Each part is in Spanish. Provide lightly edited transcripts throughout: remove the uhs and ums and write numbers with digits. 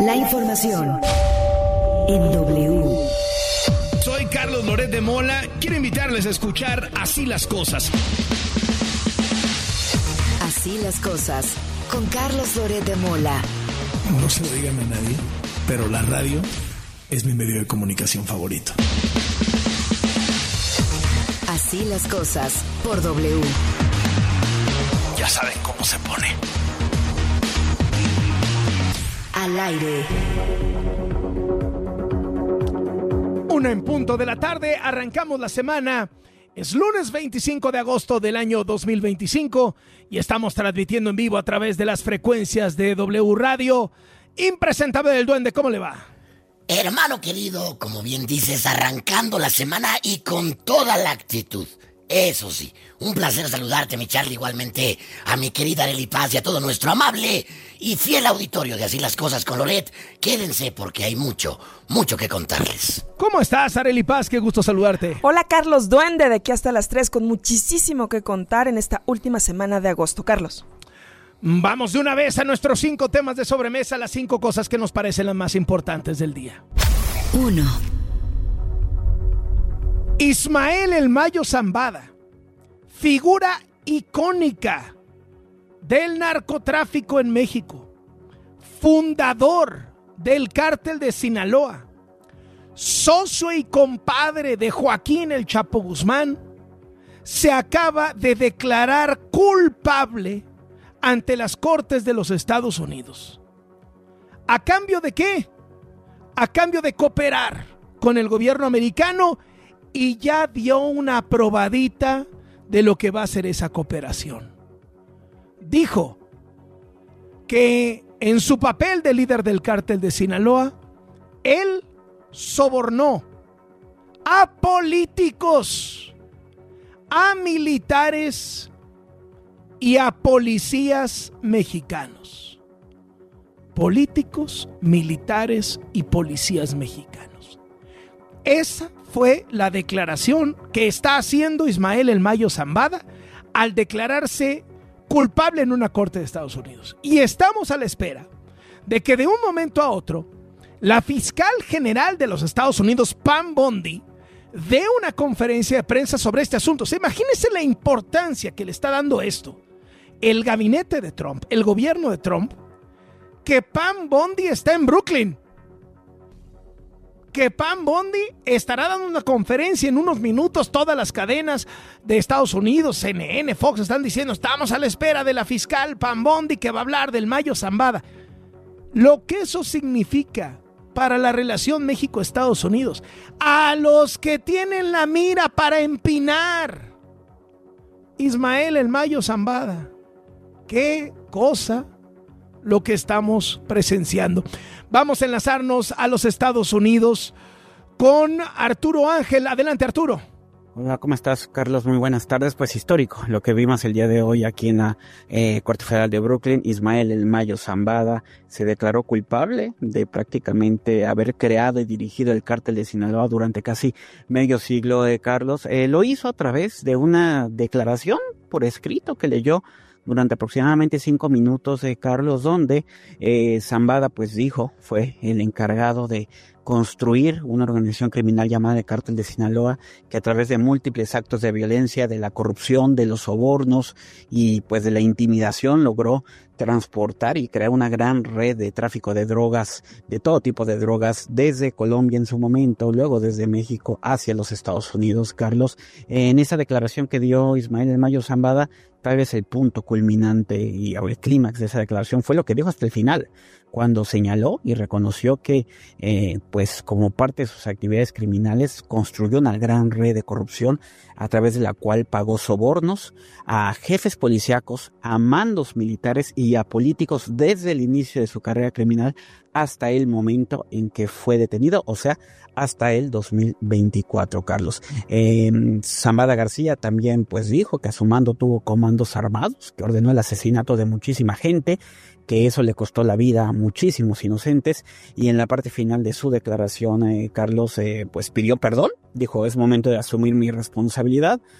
La información en W. Soy Carlos Loret de Mola. Quiero invitarles a escuchar Así las Cosas. Así las cosas, con Carlos Loret de Mola. No se lo digan a nadie, pero la radio es mi medio de comunicación favorito. Así las cosas, por W. Ya saben cómo se pone. Al aire. 1:00 p.m, arrancamos la semana. Es lunes 25 de agosto del año 2025 y estamos transmitiendo en vivo a través de las frecuencias de W Radio. Impresentable del Duende, ¿cómo le va? Hermano querido, como bien dices, arrancando la semana y con toda la actitud. Eso sí, un placer saludarte, mi Charlie, igualmente a mi querida Arely Paz y a todo nuestro amable y fiel auditorio de Así las Cosas con Loret. Quédense porque hay mucho que contarles. ¿Cómo estás, Arely Paz? Qué gusto saludarte. Hola, Carlos Duende, de aquí hasta las 3 con muchísimo que contar en esta última semana de agosto. Carlos. Vamos de una vez a nuestros 5 temas de sobremesa, las 5 cosas que nos parecen las más importantes del día. 1. Ismael El Mayo Zambada, figura icónica del narcotráfico en México, fundador del cártel de Sinaloa, socio y compadre de Joaquín El Chapo Guzmán, se acaba de declarar culpable ante las Cortes de los Estados Unidos. ¿A cambio de qué? A cambio de cooperar con el gobierno americano, y ya dio una probadita de lo que va a ser esa cooperación. Dijo que en su papel de líder del cártel de Sinaloa, él sobornó a políticos, a militares y a policías mexicanos. Políticos, militares y policías mexicanos. Esa fue la declaración que está haciendo Ismael El Mayo Zambada al declararse culpable en una corte de Estados Unidos. Y estamos a la espera de que de un momento a otro la fiscal general de los Estados Unidos, Pam Bondi, dé una conferencia de prensa sobre este asunto. Imagínense la importancia que le está dando esto el gabinete de Trump, el gobierno de Trump, que Pam Bondi está en Brooklyn. Que Pam Bondi estará dando una conferencia en unos minutos. Todas las cadenas de Estados Unidos, CNN, Fox, están diciendo: estamos a la espera de la fiscal Pam Bondi que va a hablar del Mayo Zambada. Lo que eso significa para la relación México-Estados Unidos, a los que tienen la mira para empinar Ismael El Mayo Zambada. Qué cosa lo que estamos presenciando. Vamos a enlazarnos a los Estados Unidos con Arturo Ángel. Adelante, Arturo. Hola, ¿cómo estás, Carlos? Muy buenas tardes. Pues histórico lo que vimos el día de hoy aquí en la Corte Federal de Brooklyn. Ismael El Mayo Zambada se declaró culpable de prácticamente haber creado y dirigido el cártel de Sinaloa durante casi medio siglo, Carlos. Lo hizo a través de una declaración por escrito que leyó durante aproximadamente 5 minutos, Carlos, donde Zambada pues dijo, fue el encargado de construir una organización criminal llamada el Cártel de Sinaloa, que a través de múltiples actos de violencia, de la corrupción, de los sobornos y pues de la intimidación logró transportar y crear una gran red de tráfico de drogas, de todo tipo de drogas, desde Colombia en su momento, luego desde México hacia los Estados Unidos, Carlos. En esa declaración que dio Ismael El Mayo Zambada, tal vez el punto culminante y el clímax de esa declaración fue lo que dijo hasta el final, cuando señaló y reconoció que, pues como parte de sus actividades criminales, construyó una gran red de corrupción a través de la cual pagó sobornos a jefes policíacos, a mandos militares y a políticos desde el inicio de su carrera criminal hasta el momento en que fue detenido, o sea, hasta el 2024, Carlos. Zambada García también pues dijo que a su mando tuvo comandos armados, que ordenó el asesinato de muchísima gente, que eso le costó la vida a muchísimos inocentes, y en la parte final de su declaración, Carlos, pues pidió perdón, dijo: es momento de asumir mi responsabilidad,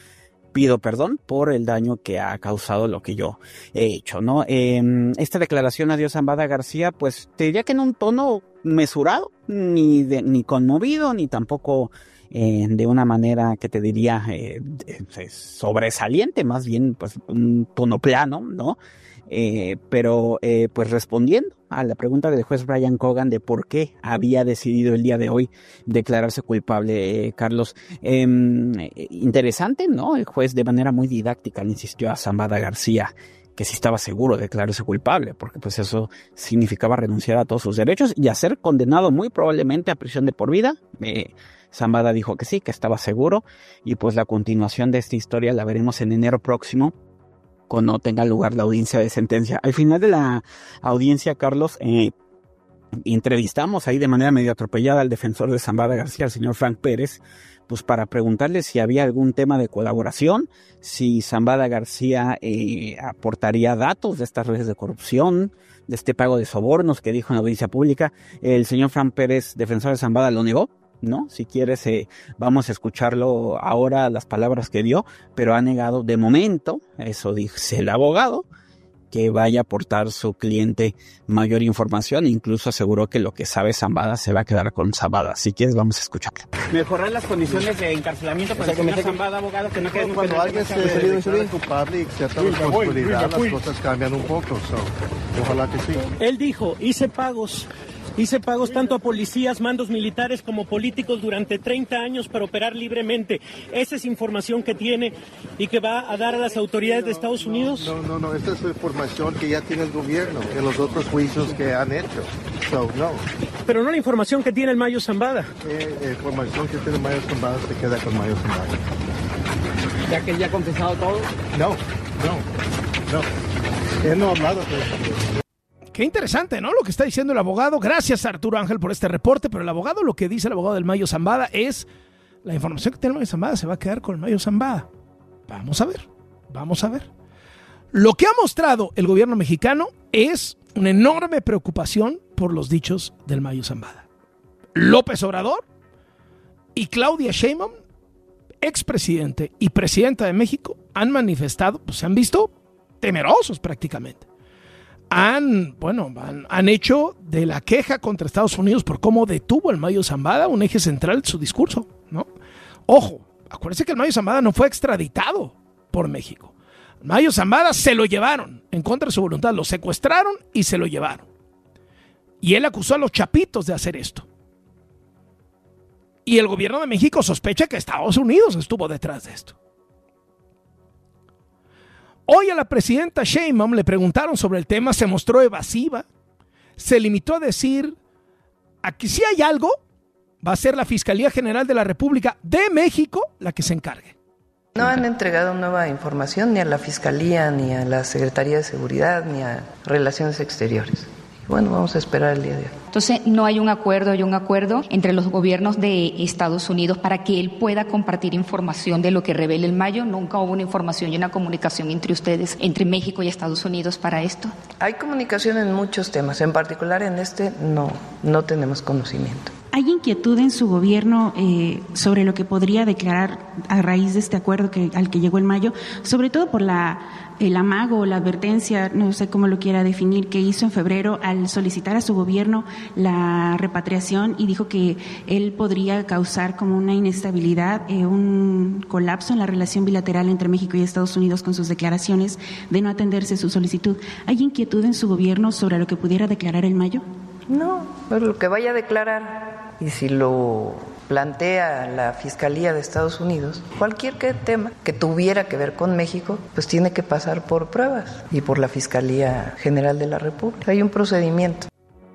pido perdón por el daño que ha causado lo que yo he hecho, ¿no? Esta declaración a Dios Zambada García, pues te diría que en un tono mesurado, ni conmovido, ni tampoco de una manera que te diría sobresaliente, más bien pues un tono plano, ¿no? Pero pues respondiendo a la pregunta del juez Brian Cogan de por qué había decidido el día de hoy declararse culpable, Carlos, interesante, ¿no? El juez de manera muy didáctica le insistió a Zambada García que sí estaba seguro de declararse culpable, porque pues eso significaba renunciar a todos sus derechos y a ser condenado muy probablemente a prisión de por vida. Zambada dijo que sí, que estaba seguro, y pues la continuación de esta historia la veremos en enero próximo, cuando tenga lugar la audiencia de sentencia. Al final de la audiencia, Carlos, entrevistamos ahí de manera medio atropellada al defensor de Zambada García, el señor Frank Pérez, pues para preguntarle si había algún tema de colaboración, si Zambada García aportaría datos de estas redes de corrupción, de este pago de sobornos que dijo en la audiencia pública. El señor Frank Pérez, defensor de Zambada, lo negó, ¿no? Si quieres, vamos a escucharlo ahora, las palabras que dio, pero ha negado de momento, eso dice el abogado, que vaya a aportar su cliente mayor información. Incluso aseguró que lo que sabe Zambada se va a quedar con Zambada. Si quieres, vamos a escucharlo. Mejorar las condiciones de encarcelamiento para el señor Zambada, abogado, que no quede cuando alguien se declara culpable y cierta responsabilidad, las cosas cambian un poco. Ojalá que sí. Él dijo, hice pagos tanto a policías, mandos militares como políticos durante 30 años para operar libremente. ¿Esa es información que tiene y que va a dar a las autoridades de Estados Unidos? No, esta es información que ya tiene el gobierno en los otros juicios que han hecho. No. Pero no la información que tiene el Mayo Zambada. La información que tiene Mayo Zambada se queda con Mayo Zambada. ¿Ya que él ya ha confesado todo? No. Él no ha hablado de eso. Qué interesante, ¿no? Lo que está diciendo el abogado. Gracias, Arturo Ángel, por este reporte. Pero el abogado, lo que dice el abogado del Mayo Zambada es: la información que tiene el Mayo Zambada se va a quedar con el Mayo Zambada. Vamos a ver. Lo que ha mostrado el gobierno mexicano es una enorme preocupación por los dichos del Mayo Zambada. López Obrador y Claudia Sheinbaum, expresidente y presidenta de México, han manifestado, pues se han visto temerosos prácticamente. Han hecho de la queja contra Estados Unidos por cómo detuvo el Mayo Zambada un eje central de su discurso, ¿no? Ojo, acuérdense que el Mayo Zambada no fue extraditado por México. El Mayo Zambada se lo llevaron en contra de su voluntad, lo secuestraron y se lo llevaron. Y él acusó a los chapitos de hacer esto. Y el gobierno de México sospecha que Estados Unidos estuvo detrás de esto. Hoy a la presidenta Sheinbaum le preguntaron sobre el tema, se mostró evasiva, se limitó a decir que si hay algo, va a ser la Fiscalía General de la República de México la que se encargue. No han entregado nueva información ni a la Fiscalía, ni a la Secretaría de Seguridad, ni a Relaciones Exteriores. Bueno, vamos a esperar el día de hoy. Entonces, no hay un acuerdo entre los gobiernos de Estados Unidos para que él pueda compartir información de lo que revela el Mayo. Nunca hubo una información y una comunicación entre ustedes, entre México y Estados Unidos para esto. Hay comunicación en muchos temas, en particular en este no tenemos conocimiento. ¿Hay inquietud en su gobierno sobre lo que podría declarar a raíz de este acuerdo al que llegó el Mayo, sobre todo por el amago o la advertencia, no sé cómo lo quiera definir, que hizo en febrero al solicitar a su gobierno la repatriación y dijo que él podría causar como una inestabilidad, un colapso en la relación bilateral entre México y Estados Unidos con sus declaraciones de no atenderse su solicitud? ¿Hay inquietud en su gobierno sobre lo que pudiera declarar el Mayo? No, pero lo que vaya a declarar, y si lo plantea la Fiscalía de Estados Unidos, cualquier tema que tuviera que ver con México, pues tiene que pasar por pruebas y por la Fiscalía General de la República. Hay un procedimiento.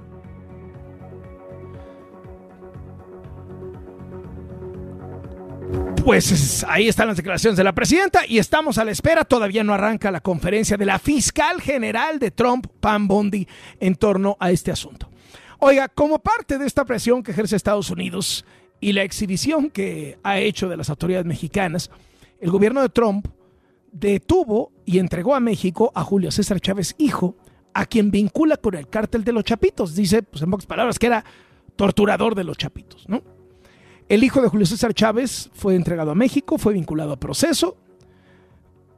Pues ahí están las declaraciones de la presidenta y estamos a la espera. Todavía no arranca la conferencia de la fiscal general de Trump, Pam Bondi, en torno a este asunto. Oiga, como parte de esta presión que ejerce Estados Unidos y la exhibición que ha hecho de las autoridades mexicanas, el gobierno de Trump detuvo y entregó a México a Julio César Chávez, hijo, a quien vincula con el cártel de los Chapitos. Dice, pues en pocas palabras, que era torturador de los Chapitos, ¿no? El hijo de Julio César Chávez fue entregado a México, fue vinculado a proceso,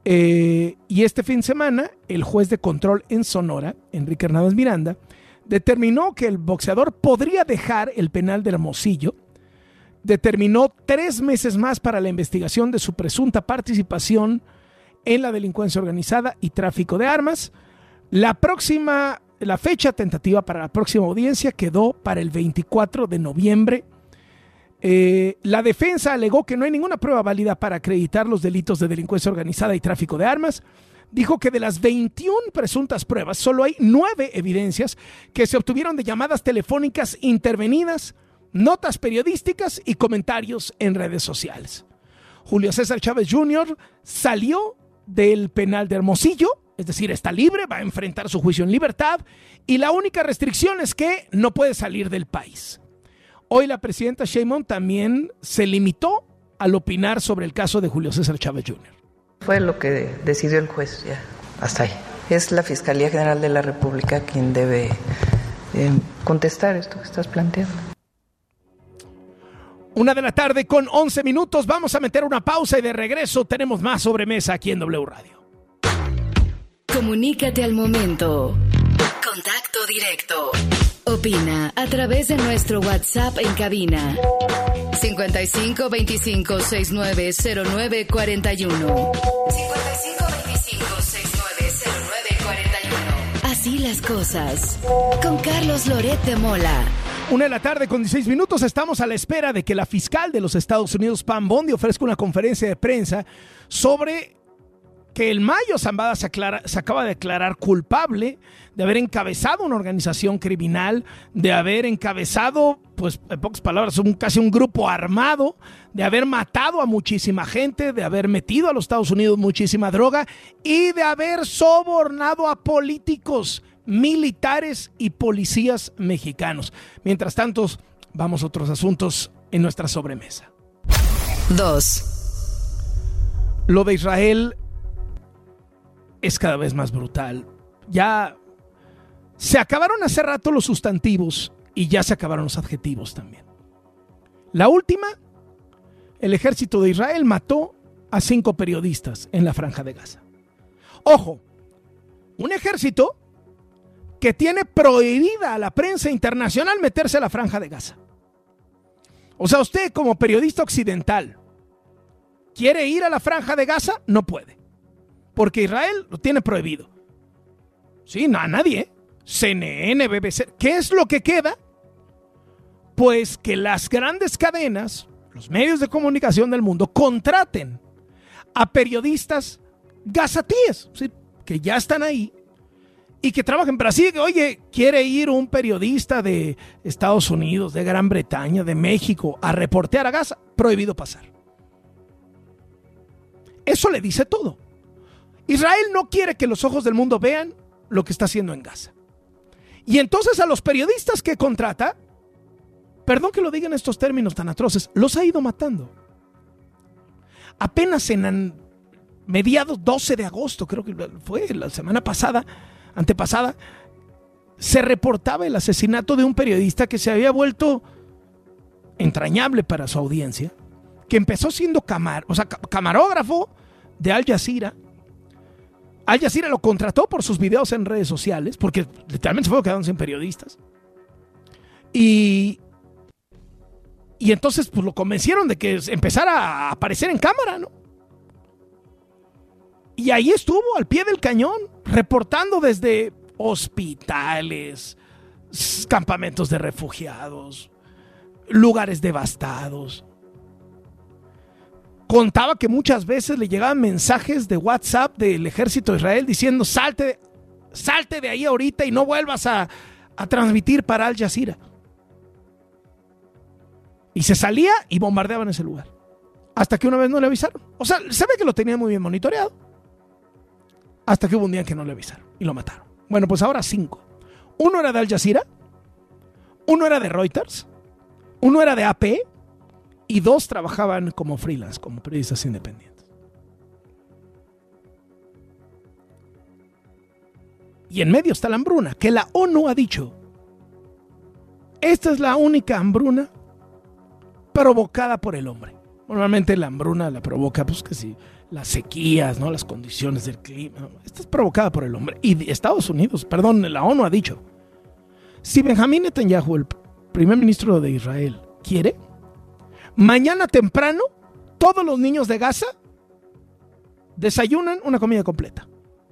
Y este fin de semana, el juez de control en Sonora, Enrique Hernández Miranda, determinó que el boxeador podría dejar el penal de Hermosillo. Determinó 3 meses más para la investigación de su presunta participación en la delincuencia organizada y tráfico de armas. La fecha tentativa para la próxima audiencia quedó para el 24 de noviembre. La defensa alegó que no hay ninguna prueba válida para acreditar los delitos de delincuencia organizada y tráfico de armas. Dijo que de las 21 presuntas pruebas, solo hay 9 evidencias que se obtuvieron de llamadas telefónicas intervenidas, notas periodísticas y comentarios en redes sociales. Julio César Chávez Jr. salió del penal de Hermosillo, es decir, está libre, va a enfrentar su juicio en libertad y la única restricción es que no puede salir del país. Hoy la presidenta Sheinbaum también se limitó al opinar sobre el caso de Julio César Chávez Jr. Fue lo que decidió el juez, ya, hasta ahí. Es la Fiscalía General de la República quien debe contestar esto que estás planteando. 1:00 p.m. 11 minutos. Vamos a meter una pausa y de regreso tenemos más sobremesa aquí en W Radio. Comunícate al momento. Contacto directo. Opina a través de nuestro WhatsApp en cabina. 55 25 69 09 41. 55 25 69 09 41. Así las cosas. Con Carlos Loret de Mola. 1:00 p.m. 16 minutos. Estamos a la espera de que la fiscal de los Estados Unidos, Pam Bondi, ofrezca una conferencia de prensa sobre que el Mayo Zambada se acaba de declarar culpable de haber encabezado una organización criminal, de haber encabezado, pues en pocas palabras, casi un grupo armado, de haber matado a muchísima gente, de haber metido a los Estados Unidos muchísima droga y de haber sobornado a políticos, militares y policías mexicanos. Mientras tanto, vamos a otros asuntos en nuestra sobremesa. 2. Lo de Israel es cada vez más brutal. Ya se acabaron hace rato los sustantivos y ya se acabaron los adjetivos también. La última, el ejército de Israel mató a 5 periodistas en la Franja de Gaza. Ojo, un ejército que tiene prohibida a la prensa internacional meterse a la Franja de Gaza. O sea, usted como periodista occidental quiere ir a la Franja de Gaza, no puede. Porque Israel lo tiene prohibido. Sí, no, a nadie. CNN, BBC. ¿Qué es lo que queda? Pues que las grandes cadenas, los medios de comunicación del mundo, contraten a periodistas gazatíes, ¿sí?, que ya están ahí y que trabajen. Pero así que, oye, quiere ir un periodista de Estados Unidos, de Gran Bretaña, de México, a reportear a Gaza, prohibido pasar. Eso le dice todo. Israel no quiere que los ojos del mundo vean lo que está haciendo en Gaza. Y entonces a los periodistas que contrata, perdón que lo diga en estos términos tan atroces, los ha ido matando. Apenas en mediados 12 de agosto, creo que fue la semana pasada, antepasada, se reportaba el asesinato de un periodista que se había vuelto entrañable para su audiencia, que empezó siendo camarógrafo de Al Jazeera. Al Jazeera lo contrató por sus videos en redes sociales, porque literalmente se fue quedando sin periodistas. Y entonces pues lo convencieron de que empezara a aparecer en cámara, ¿no? Y ahí estuvo al pie del cañón, reportando desde hospitales, campamentos de refugiados, lugares devastados. Contaba que muchas veces le llegaban mensajes de WhatsApp del ejército de Israel diciendo salte de ahí ahorita y no vuelvas a transmitir para Al Jazeera. Y se salía y bombardeaban ese lugar. Hasta que una vez no le avisaron. O sea, se ve que lo tenía muy bien monitoreado. Hasta que hubo un día en que no le avisaron y lo mataron. Bueno, pues ahora 5. Uno era de Al Jazeera, uno era de Reuters, uno era de AP y 2 trabajaban como freelance, como periodistas independientes. Y en medio está la hambruna, que la ONU ha dicho, esta es la única hambruna provocada por el hombre. Normalmente la hambruna la provoca, pues que sí, las sequías, ¿no? Las condiciones del clima. Esto es provocada por el hombre. Y Estados Unidos, la ONU ha dicho, si Benjamín Netanyahu, el primer ministro de Israel, quiere, mañana temprano todos los niños de Gaza desayunan una comida completa.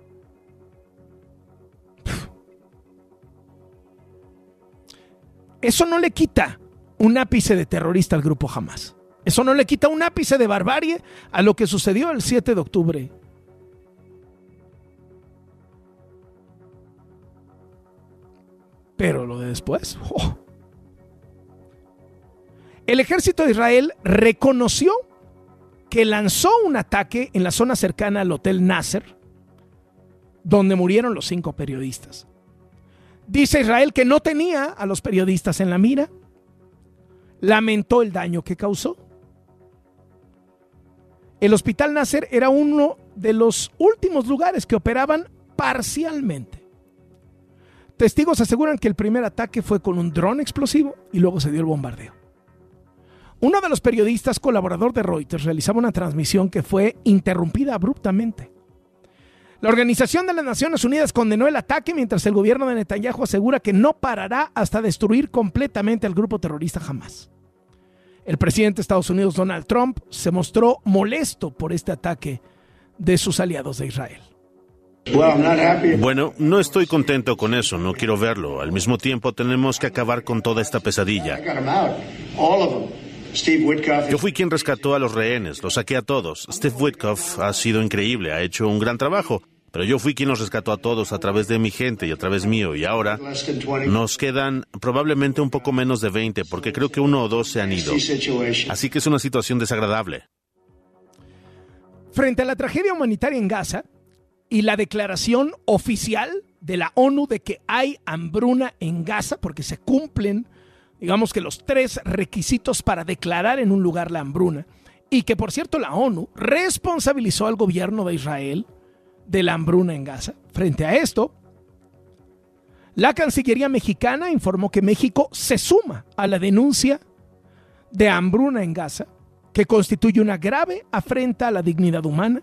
Eso no le quita un ápice de terrorista al grupo Hamas. Eso no le quita un ápice de barbarie a lo que sucedió el 7 de octubre. Pero lo de después... El ejército de Israel reconoció que lanzó un ataque en la zona cercana al Hotel Nasser, donde murieron los 5 periodistas. Dice Israel que no tenía a los periodistas en la mira. Lamentó el daño que causó. El Hospital Nasser era uno de los últimos lugares que operaban parcialmente. Testigos aseguran que el primer ataque fue con un dron explosivo y luego se dio el bombardeo. Uno de los periodistas, colaborador de Reuters, realizaba una transmisión que fue interrumpida abruptamente. La Organización de las Naciones Unidas condenó el ataque, mientras el gobierno de Netanyahu asegura que no parará hasta destruir completamente al grupo terrorista Hamas. El presidente de Estados Unidos, Donald Trump, se mostró molesto por este ataque de sus aliados de Israel. Bueno, no estoy contento con eso, no quiero verlo. Al mismo tiempo tenemos que acabar con toda esta pesadilla. Yo fui quien rescató a los rehenes, los saqué a todos. Steve Witkoff ha sido increíble, ha hecho un gran trabajo, pero yo fui quien los rescató a todos a través de mi gente y a través mío, y ahora nos quedan probablemente un poco menos de 20, porque creo que 1 o 2 se han ido. Así que es una situación desagradable. Frente a la tragedia humanitaria en Gaza y la declaración oficial de la ONU de que hay hambruna en Gaza, porque se cumplen, digamos que los 3 requisitos para declarar en un lugar la hambruna, y que por cierto la ONU responsabilizó al gobierno de Israel de la hambruna en Gaza. Frente a esto, la Cancillería mexicana informó que México se suma a la denuncia de hambruna en Gaza, que constituye una grave afrenta a la dignidad humana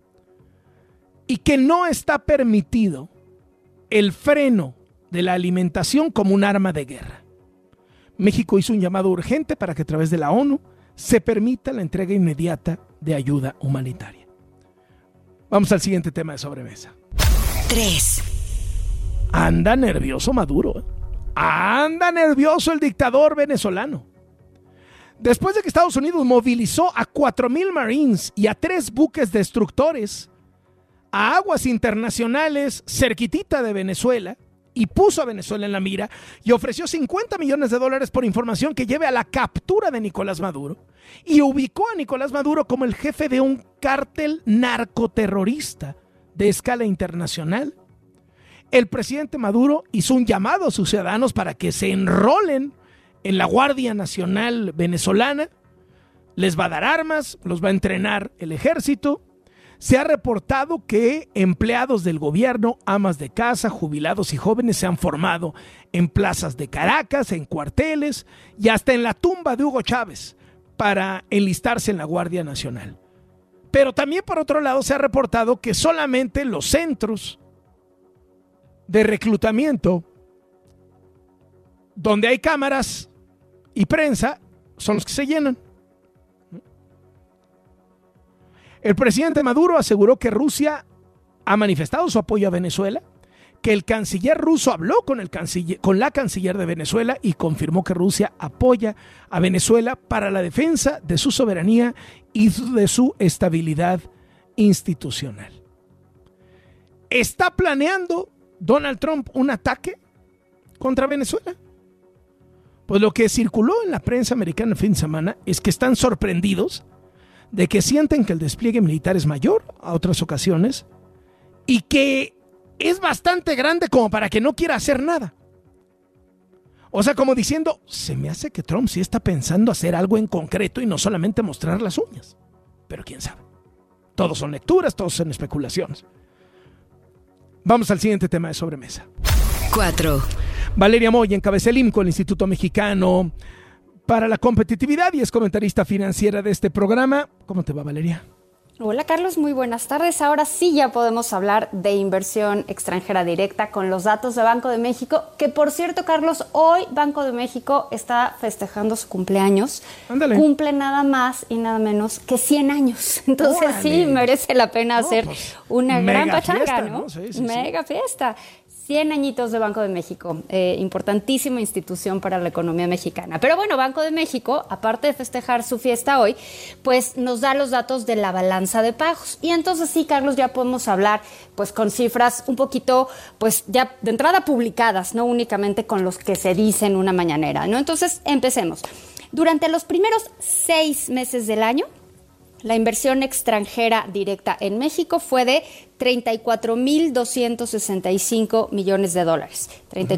y que no está permitido el freno de la alimentación como un arma de guerra. México hizo un llamado urgente para que a través de la ONU se permita la entrega inmediata de ayuda humanitaria. Vamos al siguiente tema de sobremesa. 3. Anda nervioso Maduro. Anda nervioso el dictador venezolano. Después de que Estados Unidos movilizó a 4,000 Marines y a 3 buques destructores a aguas internacionales cerquitita de Venezuela, y puso a Venezuela en la mira y ofreció $50 millones por información que lleve a la captura de Nicolás Maduro, y ubicó a Nicolás Maduro como el jefe de un cártel narcoterrorista de escala internacional. El presidente Maduro hizo un llamado a sus ciudadanos para que se enrolen en la Guardia Nacional venezolana. Les va a dar armas, los va a entrenar el ejército. Se ha reportado que empleados del gobierno, amas de casa, jubilados y jóvenes se han formado en plazas de Caracas, en cuarteles y hasta en la tumba de Hugo Chávez para enlistarse en la Guardia Nacional. Pero también, por otro lado, se ha reportado que solamente los centros de reclutamiento donde hay cámaras y prensa son los que se llenan. El presidente Maduro aseguró que Rusia ha manifestado su apoyo a Venezuela, que el canciller ruso habló con la canciller de Venezuela y confirmó que Rusia apoya a Venezuela para la defensa de su soberanía y de su estabilidad institucional. ¿Está planeando Donald Trump un ataque contra Venezuela? Pues lo que circuló en la prensa americana el fin de semana es que están sorprendidos de que sienten que el despliegue militar es mayor a otras ocasiones y que es bastante grande como para que no quiera hacer nada. O sea, como diciendo, se me hace que Trump sí está pensando hacer algo en concreto y no solamente mostrar las uñas. Pero quién sabe. Todos son lecturas, todos son especulaciones. Vamos al siguiente tema de sobremesa. 4. Valeria Moy encabeza el IMCO, el Instituto Mexicano para la Competitividad, y es comentarista financiera de este programa. ¿Cómo te va, Valeria? Hola Carlos, muy buenas tardes. Ahora sí ya podemos hablar de inversión extranjera directa con los datos de Banco de México, que por cierto, Carlos, hoy Banco de México está festejando su cumpleaños. Ándale. Cumple nada más y nada menos que 100 años. Entonces ¡órale! Sí merece la pena hacer una gran pachanga, ¿no? Sí, mega fiesta. 100 añitos de Banco de México, importantísima institución para la economía mexicana. Pero bueno, Banco de México, aparte de festejar su fiesta hoy, pues nos da los datos de la balanza de pagos. Y entonces sí, Carlos, ya podemos hablar pues con cifras un poquito, pues ya de entrada publicadas, no únicamente con los que se dicen en una mañanera, ¿no? Entonces, empecemos. Durante los primeros 6 meses del año, la inversión extranjera directa en México fue de 34,265 millones de dólares.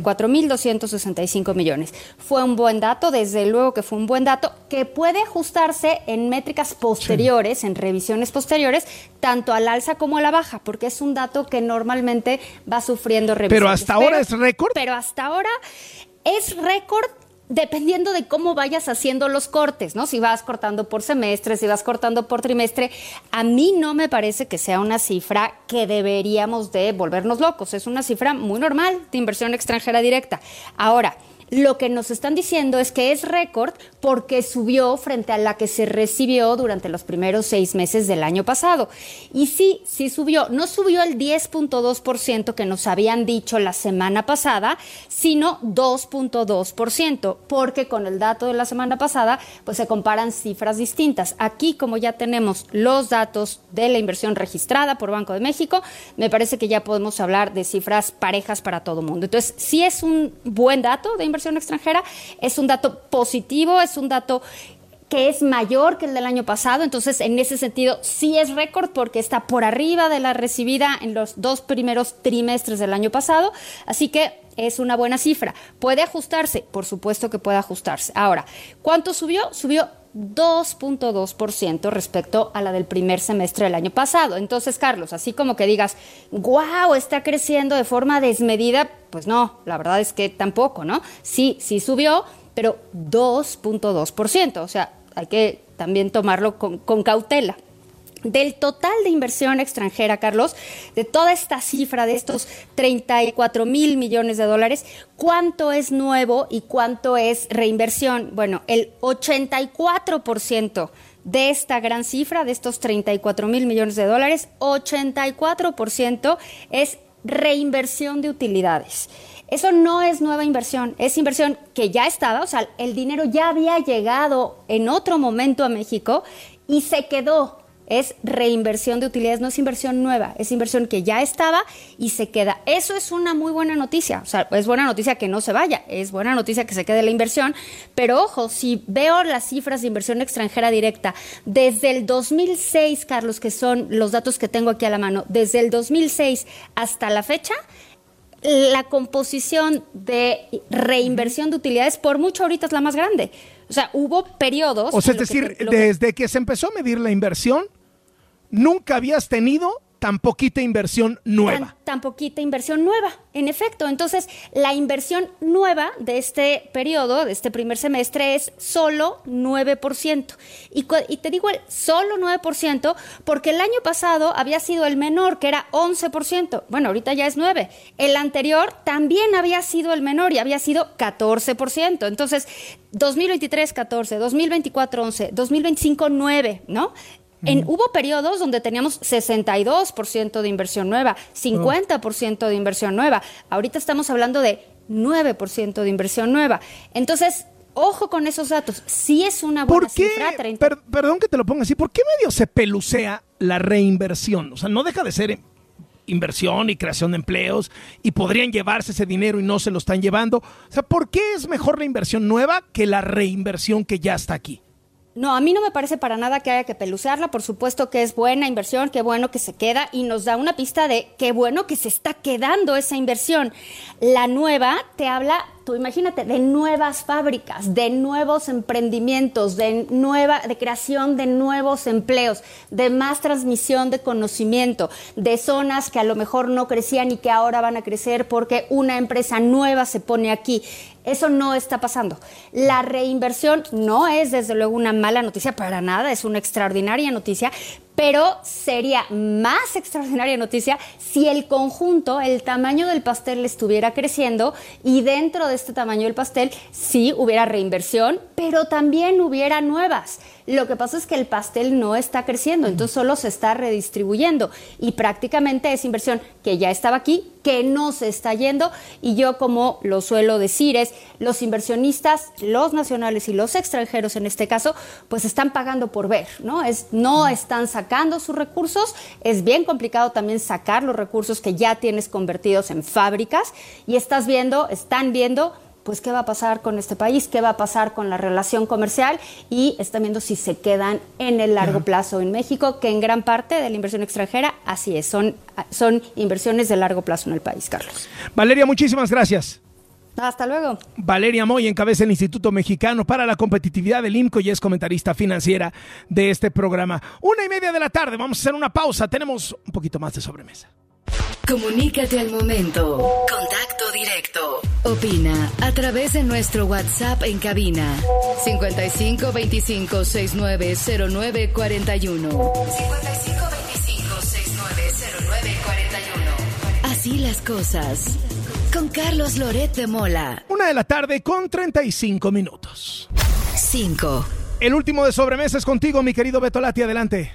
34,265 millones. Fue un buen dato, desde luego que fue un buen dato, que puede ajustarse en métricas posteriores, en revisiones posteriores, tanto al alza como a la baja, porque es un dato que normalmente va sufriendo revisiones. Pero hasta ahora es récord. Pero hasta ahora es récord, dependiendo de cómo vayas haciendo los cortes, ¿no? Si vas cortando por semestre, si vas cortando por trimestre, a mí no me parece que sea una cifra que deberíamos de volvernos locos. Es una cifra muy normal de inversión extranjera directa. Ahora, lo que nos están diciendo es que es récord porque subió frente a la que se recibió durante los primeros 6 meses del año pasado. Y sí subió. No subió el 10.2% que nos habían dicho la semana pasada, sino 2.2%, porque con el dato de la semana pasada pues se comparan cifras distintas. Aquí, como ya tenemos los datos de la inversión registrada por Banco de México, me parece que ya podemos hablar de cifras parejas para todo el mundo. Entonces, sí es un buen dato de inversión extranjera, es un dato positivo, es un dato que es mayor que el del año pasado, entonces en ese sentido sí es récord porque está por arriba de la recibida en los 2 primeros trimestres del año pasado, así que es una buena cifra. ¿Puede ajustarse? Por supuesto que puede ajustarse. Ahora, ¿cuánto subió? Subió 2.2% respecto a la del primer semestre del año pasado. Entonces, Carlos, así como que digas, ¡guau!, está creciendo de forma desmedida, pues no, la verdad es que tampoco, ¿no? Sí subió, pero 2.2%, o sea, hay que también tomarlo con cautela. Del total de inversión extranjera, Carlos, de toda esta cifra de estos 34,000 millones de dólares, ¿cuánto es nuevo y cuánto es reinversión? Bueno, el 84% de esta gran cifra, de estos 34,000 millones de dólares, 84% es reinversión de utilidades. Eso no es nueva inversión, es inversión que ya estaba, o sea, el dinero ya había llegado en otro momento a México y se quedó. Es reinversión de utilidades, no es inversión nueva, es inversión que ya estaba y se queda. Eso es una muy buena noticia, o sea, es buena noticia que no se vaya, es buena noticia que se quede la inversión, pero ojo, si veo las cifras de inversión extranjera directa desde el 2006, Carlos, que son los datos que tengo aquí a la mano, desde el 2006 hasta la fecha, la composición de reinversión de utilidades por mucho ahorita es la más grande. O sea, hubo periodos... O sea, es decir, desde que se empezó a medir la inversión, nunca habías tenido tan poquita inversión nueva. Tan poquita inversión nueva, en efecto. Entonces, la inversión nueva de este periodo, de este primer semestre, es solo 9%. Y te digo solo 9% porque el año pasado había sido el menor, que era 11%. Bueno, ahorita ya es 9%. El anterior también había sido el menor y había sido 14%. Entonces, 2023, 14%, 2024, 11%, 2025, 9%, ¿no? Hubo periodos donde teníamos 62% de inversión nueva, 50% de inversión nueva. Ahorita estamos hablando de 9% de inversión nueva. Entonces, ojo con esos datos. Sí es una buena cifra. Perdón que te lo ponga así. ¿Por qué medio se pelucea la reinversión? O sea, no deja de ser inversión y creación de empleos y podrían llevarse ese dinero y no se lo están llevando. O sea, ¿por qué es mejor la inversión nueva que la reinversión que ya está aquí? No, a mí no me parece para nada que haya que pelucearla. Por supuesto que es buena inversión, qué bueno que se queda y nos da una pista de qué bueno que se está quedando esa inversión. La nueva te habla, tú imagínate, de nuevas fábricas, de nuevos emprendimientos, de creación de nuevos empleos, de más transmisión de conocimiento, de zonas que a lo mejor no crecían y que ahora van a crecer porque una empresa nueva se pone aquí. Eso no está pasando. La reinversión no es, desde luego, una mala noticia para nada, es una extraordinaria noticia, Pero sería más extraordinaria noticia si el conjunto, el tamaño del pastel estuviera creciendo y dentro de este tamaño del pastel sí hubiera reinversión, pero también hubiera nuevas. Lo que pasa es que el pastel no está creciendo, entonces solo se está redistribuyendo y prácticamente es inversión que ya estaba aquí, que no se está yendo, y yo, como lo suelo decir, es los inversionistas, los nacionales y los extranjeros en este caso, pues están pagando por ver, ¿no? No están sacando sus recursos, es bien complicado también sacar los recursos que ya tienes convertidos en fábricas, y están viendo, pues qué va a pasar con este país, qué va a pasar con la relación comercial, y están viendo si se quedan en el largo plazo en México, que en gran parte de la inversión extranjera así es, son inversiones de largo plazo en el país, Carlos. Valeria, muchísimas gracias. Hasta luego. Valeria Moy encabeza el Instituto Mexicano para la Competitividad del IMCO y es comentarista financiera de este programa. 1:30 de la tarde, vamos a hacer una pausa, tenemos un poquito más de sobremesa. Comunícate al momento. Contacto directo. Opina a través de nuestro WhatsApp en cabina. 55 25 69 09 41. 55 25 69 09 41. Así las cosas. Con Carlos Loret de Mola. 1:35 p.m. 5. El último de sobremesa es contigo, mi querido Beto Lati, adelante.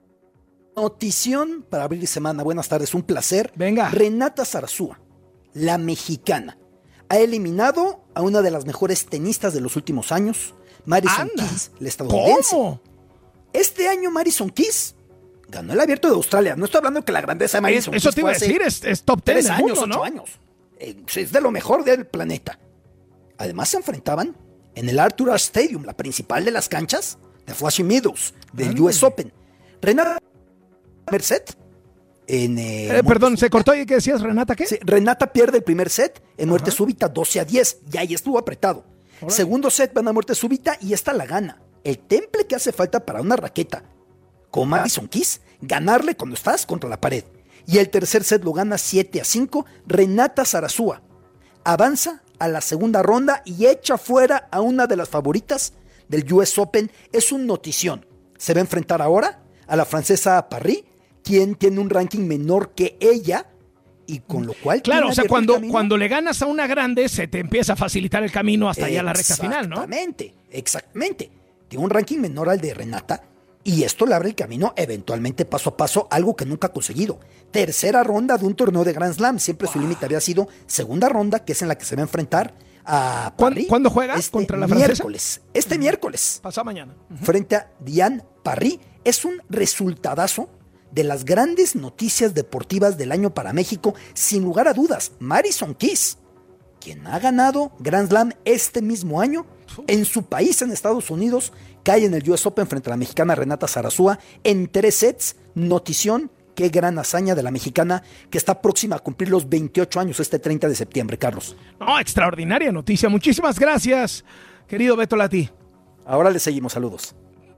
Notición para abrir semana. Buenas tardes, un placer. Venga. Renata Zarazúa, la mexicana, ha eliminado a una de las mejores tenistas de los últimos años, Madison Keys, la estadounidense. ¿Cómo? Este año Madison Keys ganó el Abierto de Australia. No estoy hablando de que la grandeza de Madison Keys eso te iba a decir, es top 10 3 del años, mundo, 8 ¿no? años. Es de lo mejor del planeta. Además se enfrentaban en el Arthur Ashe Stadium, la principal de las canchas de Flushing Meadows, del US Open. Renata primer set perdón, se cortó y que decías, Renata, ¿qué? Sí, Renata pierde el primer set en muerte súbita 12-10, y ahí estuvo apretado. Hola. Segundo set van a muerte súbita y esta la gana. El temple que hace falta para una raqueta como Madison Keys, ganarle cuando estás contra la pared. Y el tercer set lo gana 7-5, Renata Zarazúa avanza a la segunda ronda y echa fuera a una de las favoritas del US Open. Es un notición. Se va a enfrentar ahora a la francesa Parry, quien tiene un ranking menor que ella, y con lo cual... Claro, o sea, cuando le ganas a una grande, se te empieza a facilitar el camino hasta allá a la recta final, ¿no? Exactamente. Tiene un ranking menor al de Renata, y esto le abre el camino eventualmente paso a paso, algo que nunca ha conseguido. Tercera ronda de un torneo de Grand Slam, siempre su límite había sido segunda ronda, que es en la que se va a enfrentar a Parry. ¿Cuándo juega contra la francesa? Este miércoles. Pasado mañana. Frente a Diane Parry. Es un resultadazo de las grandes noticias deportivas del año para México, sin lugar a dudas. Madison Keys, quien ha ganado Grand Slam este mismo año en su país, en Estados Unidos, cae en el US Open frente a la mexicana Renata Zarazúa en 3 sets. Notición, qué gran hazaña de la mexicana, que está próxima a cumplir los 28 años este 30 de septiembre, Carlos. No, extraordinaria noticia. Muchísimas gracias, querido Beto Lati. Ahora le seguimos, saludos.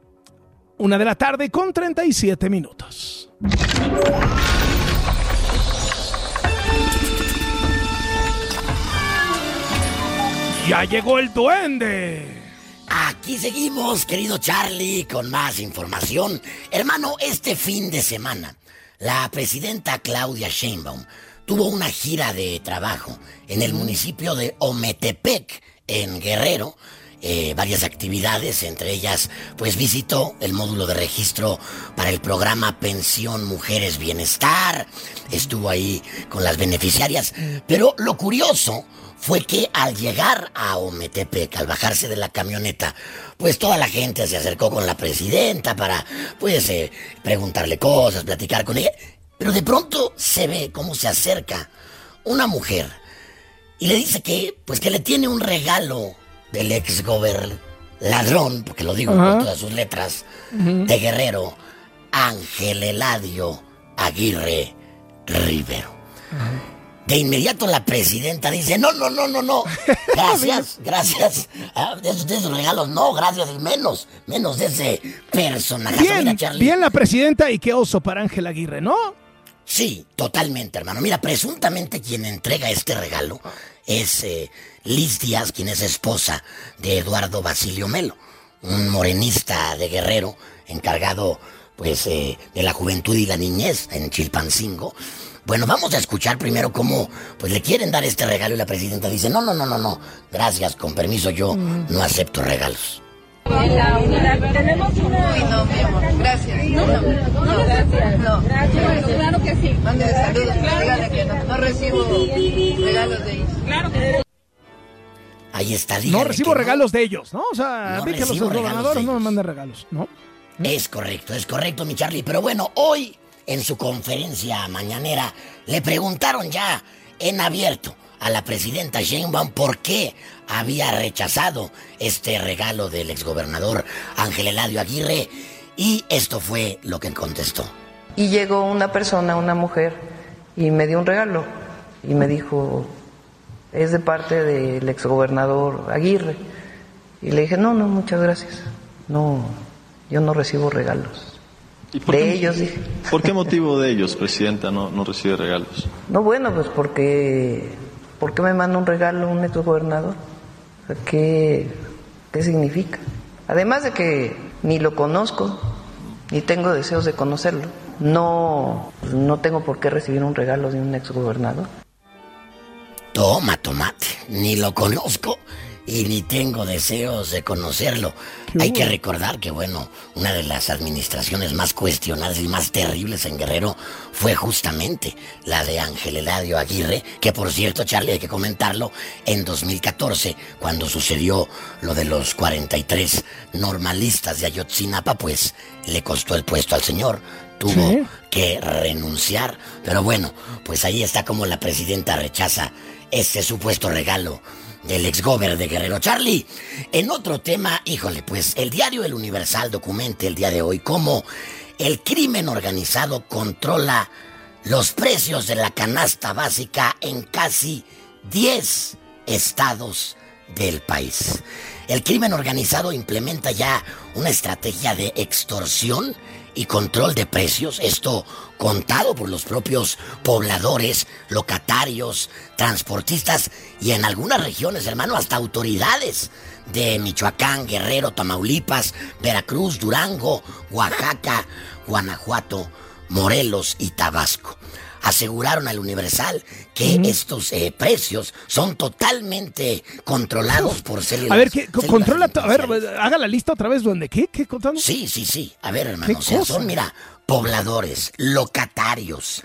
1:37 p.m. ¡Ya llegó el duende! Aquí seguimos, querido Charlie, con más información. Hermano, este fin de semana, la presidenta Claudia Sheinbaum tuvo una gira de trabajo en el municipio de Ometepec, en Guerrero. Varias actividades, entre ellas, pues visitó el módulo de registro para el programa Pensión Mujeres Bienestar, estuvo ahí con las beneficiarias, pero lo curioso fue que al llegar a Ometepec, al bajarse de la camioneta, pues toda la gente se acercó con la presidenta para, pues, preguntarle cosas, platicar con ella, pero de pronto se ve cómo se acerca una mujer y le dice que, pues, que le tiene un regalo del ex ladrón, porque lo digo con todas sus letras, de Guerrero, Ángel Eladio Aguirre Rivero. De inmediato la presidenta dice, no, gracias, de esos regalos no, gracias, y menos de ese personaje. Bien la presidenta, y qué oso para Ángel Aguirre, ¿no? Sí, totalmente, hermano. Mira, presuntamente quien entrega este regalo es Liz Díaz, quien es esposa de Eduardo Basilio Melo, un morenista de Guerrero, encargado pues, de la juventud y la niñez en Chilpancingo. Bueno, vamos a escuchar primero cómo pues le quieren dar este regalo y la presidenta dice, no, gracias, con permiso, yo no acepto regalos. En la unidad tenemos una... Uy, no, mi amor, gracias. No, gracias. No. Bueno, claro que sí. Mándale saludos, dígale que no recibo regalos de ellos. Claro que sí. Ahí está, no recibo regalos de ellos, ¿no? O sea, no vi que los gobernadores no me mandan regalos, ¿no? Es correcto, mi Charlie. Pero bueno, hoy, en su conferencia mañanera, le preguntaron ya en abierto a la presidenta Sheinbaum por qué había rechazado este regalo del exgobernador Ángel Eladio Aguirre, y esto fue lo que contestó. Y llegó una persona, una mujer, y me dio un regalo, y me dijo, es de parte del exgobernador Aguirre. Y le dije, no, muchas gracias. No, yo no recibo regalos. De ellos, dije. ¿Por qué motivo de ellos, presidenta, no recibe regalos? No, bueno, pues porque... ¿Por qué me manda un regalo un exgobernador? ¿Qué significa? Además de que ni lo conozco, ni tengo deseos de conocerlo. No tengo por qué recibir un regalo de un exgobernador. Toma, tomate. Ni lo conozco y ni tengo deseos de conocerlo. Hay que recordar que, bueno, una de las administraciones más cuestionadas y más terribles en Guerrero fue justamente la de Ángel Eladio Aguirre, que por cierto, Charlie, hay que comentarlo, en 2014, cuando sucedió lo de los 43 normalistas de Ayotzinapa, pues le costó el puesto al señor, tuvo que renunciar, pero bueno, pues ahí está como la presidenta rechaza este supuesto regalo del exgober de Guerrero. Charlie, en otro tema, híjole, pues el diario El Universal documenta el día de hoy cómo el crimen organizado controla los precios de la canasta básica en casi 10 estados del país. El crimen organizado implementa ya una estrategia de extorsión y control de precios, esto contado por los propios pobladores, locatarios, transportistas y en algunas regiones, hermano, hasta autoridades de Michoacán, Guerrero, Tamaulipas, Veracruz, Durango, Oaxaca, Guanajuato, Morelos y Tabasco. Aseguraron al Universal que estos precios son totalmente controlados por células. A ver, controla, a ver, haga la lista otra vez, ¿dónde? ¿Qué contando? Sí. A ver, hermano, o sea, son, mira, pobladores, locatarios,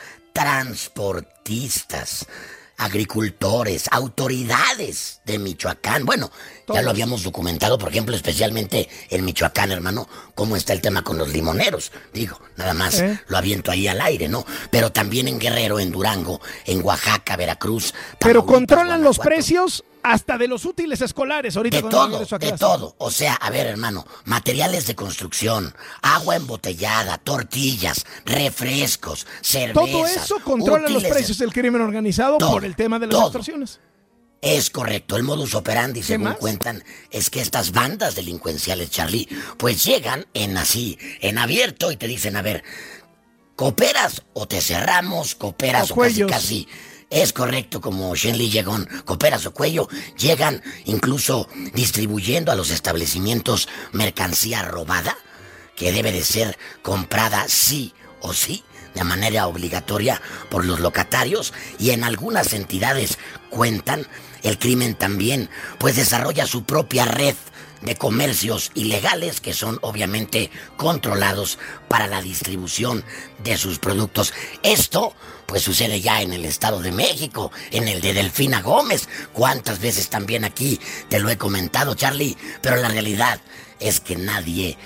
transportistas, agricultores, autoridades de Michoacán. Bueno, ya lo habíamos documentado, por ejemplo, especialmente en Michoacán, hermano, cómo está el tema con los limoneros. Digo, nada más lo aviento ahí al aire, ¿no? Pero también en Guerrero, en Durango, en Oaxaca, Veracruz. Pero controlan los precios hasta de los útiles escolares ahorita. De todo. O sea, a ver, hermano, materiales de construcción, agua embotellada, tortillas, refrescos, cervezas. Todo eso controlan los precios del crimen organizado por el tema de las extorsiones. Es correcto. El modus operandi, según cuentan, es que estas bandas delincuenciales, Charlie, pues llegan en abierto y te dicen, a ver, ¿cooperas o te cerramos? ¿Cooperas o casi? Es correcto, como Shenli Yegon, cooperas o cuello, llegan incluso distribuyendo a los establecimientos mercancía robada, que debe de ser comprada sí o sí, de manera obligatoria por los locatarios, y en algunas entidades cuentan, el crimen también, pues desarrolla su propia red de comercios ilegales que son obviamente controlados para la distribución de sus productos. Esto pues sucede ya en el Estado de México, en el de Delfina Gómez. ¿Cuántas veces también aquí te lo he comentado, Charlie? Pero la realidad es que nadie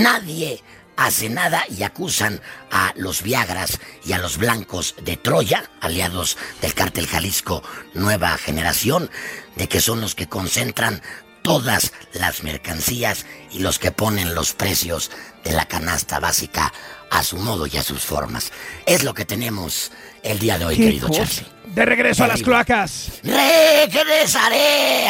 hace nada y acusan a los Viagras y a los Blancos de Troya, aliados del Cártel Jalisco Nueva Generación, de que son los que concentran todas las mercancías y los que ponen los precios de la canasta básica a su modo y a sus formas. Es lo que tenemos el día de hoy, querido Charlie. De regreso a las cloacas. ¡Regresaré!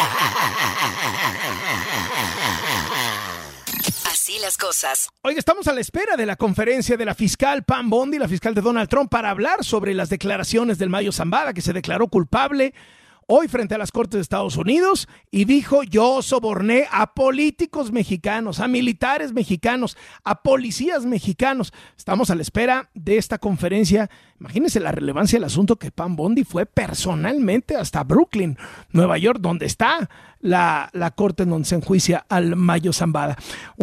Así las cosas. Oiga, estamos a la espera de la conferencia de la fiscal Pam Bondi, la fiscal de Donald Trump, para hablar sobre las declaraciones del Mayo Zambada, que se declaró culpable. hoy frente a las Cortes de Estados Unidos y dijo: yo soborné a políticos mexicanos, a militares mexicanos, a policías mexicanos. Estamos a la espera de esta conferencia. Imagínense la relevancia del asunto, que Pam Bondi fue personalmente hasta Brooklyn, Nueva York, donde está la corte en donde se enjuicia al Mayo Zambada.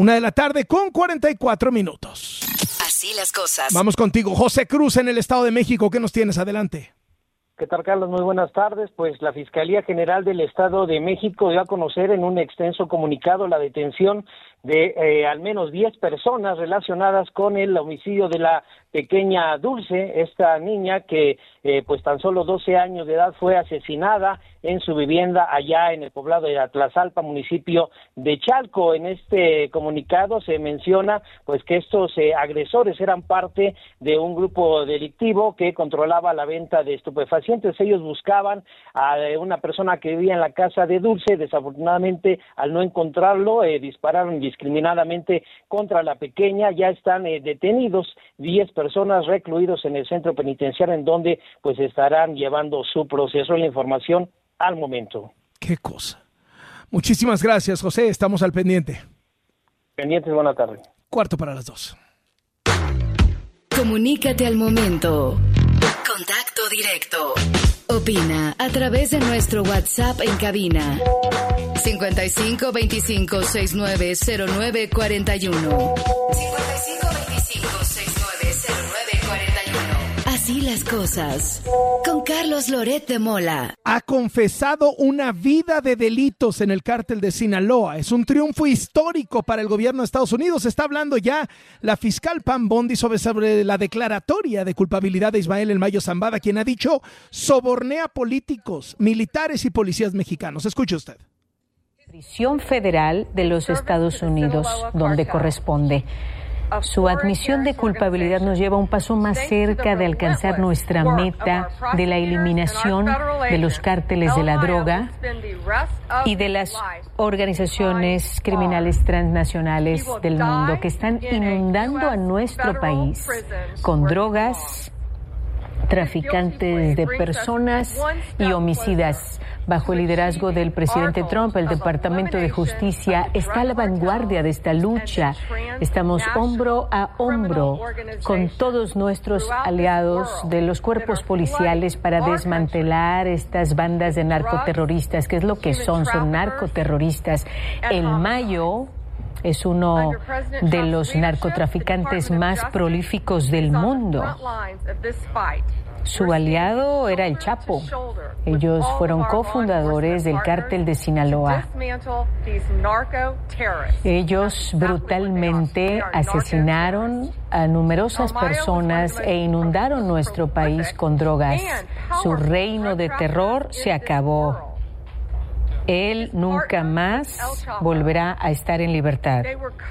1:44 p.m. Así las cosas. Vamos contigo, José Cruz, en el Estado de México. ¿Qué nos tienes? Adelante. ¿Qué tal, Carlos? Muy buenas tardes. Pues la Fiscalía General del Estado de México dio a conocer en un extenso comunicado la detención de al menos 10 personas relacionadas con el homicidio de la pequeña Dulce, esta niña que pues tan solo 12 años de edad fue asesinada en su vivienda allá en el poblado de Atlazalpa, municipio de Chalco. En este comunicado se menciona pues que estos agresores eran parte de un grupo delictivo que controlaba la venta de estupefacientes. Ellos buscaban a una persona que vivía en la casa de Dulce. Desafortunadamente, al no encontrarlo, dispararon indiscriminadamente contra la pequeña. Ya están detenidos 10 personas recluidos en el centro penitenciario, en donde pues estarán llevando su proceso. La información al momento. Qué cosa. Muchísimas gracias, José. Estamos al pendiente. Pendientes, buena tarde. 2:45. Comunícate al momento. Contacto directo. Opina a través de nuestro WhatsApp en cabina. 55 25 69 09 41. 55 25 69 09 41. Así las cosas. Con Carlos Loret de Mola. Ha confesado una vida de delitos en el cártel de Sinaloa. Es un triunfo histórico para el gobierno de Estados Unidos. Está hablando ya la fiscal Pam Bondi sobre la declaratoria de culpabilidad de Ismael El Mayo Zambada, quien ha dicho: soborné a políticos, militares y policías mexicanos. Escuche usted. Prisión Federal de los Estados Unidos, donde corresponde. Su admisión de culpabilidad nos lleva un paso más cerca de alcanzar nuestra meta de la eliminación de los cárteles de la droga y de las organizaciones criminales transnacionales del mundo que están inundando a nuestro país con drogas, traficantes de personas y homicidas. Bajo el liderazgo del presidente Trump, el Departamento de Justicia está a la vanguardia de esta lucha. Estamos hombro a hombro con todos nuestros aliados de los cuerpos policiales para desmantelar estas bandas de narcoterroristas. ¿Qué es lo que son? Son narcoterroristas. El Mayo es uno de los narcotraficantes más prolíficos del mundo. Su aliado era el Chapo. Ellos fueron cofundadores del cártel de Sinaloa. Ellos brutalmente asesinaron a numerosas personas e inundaron nuestro país con drogas. Su reino de terror se acabó. Él nunca más volverá a estar en libertad.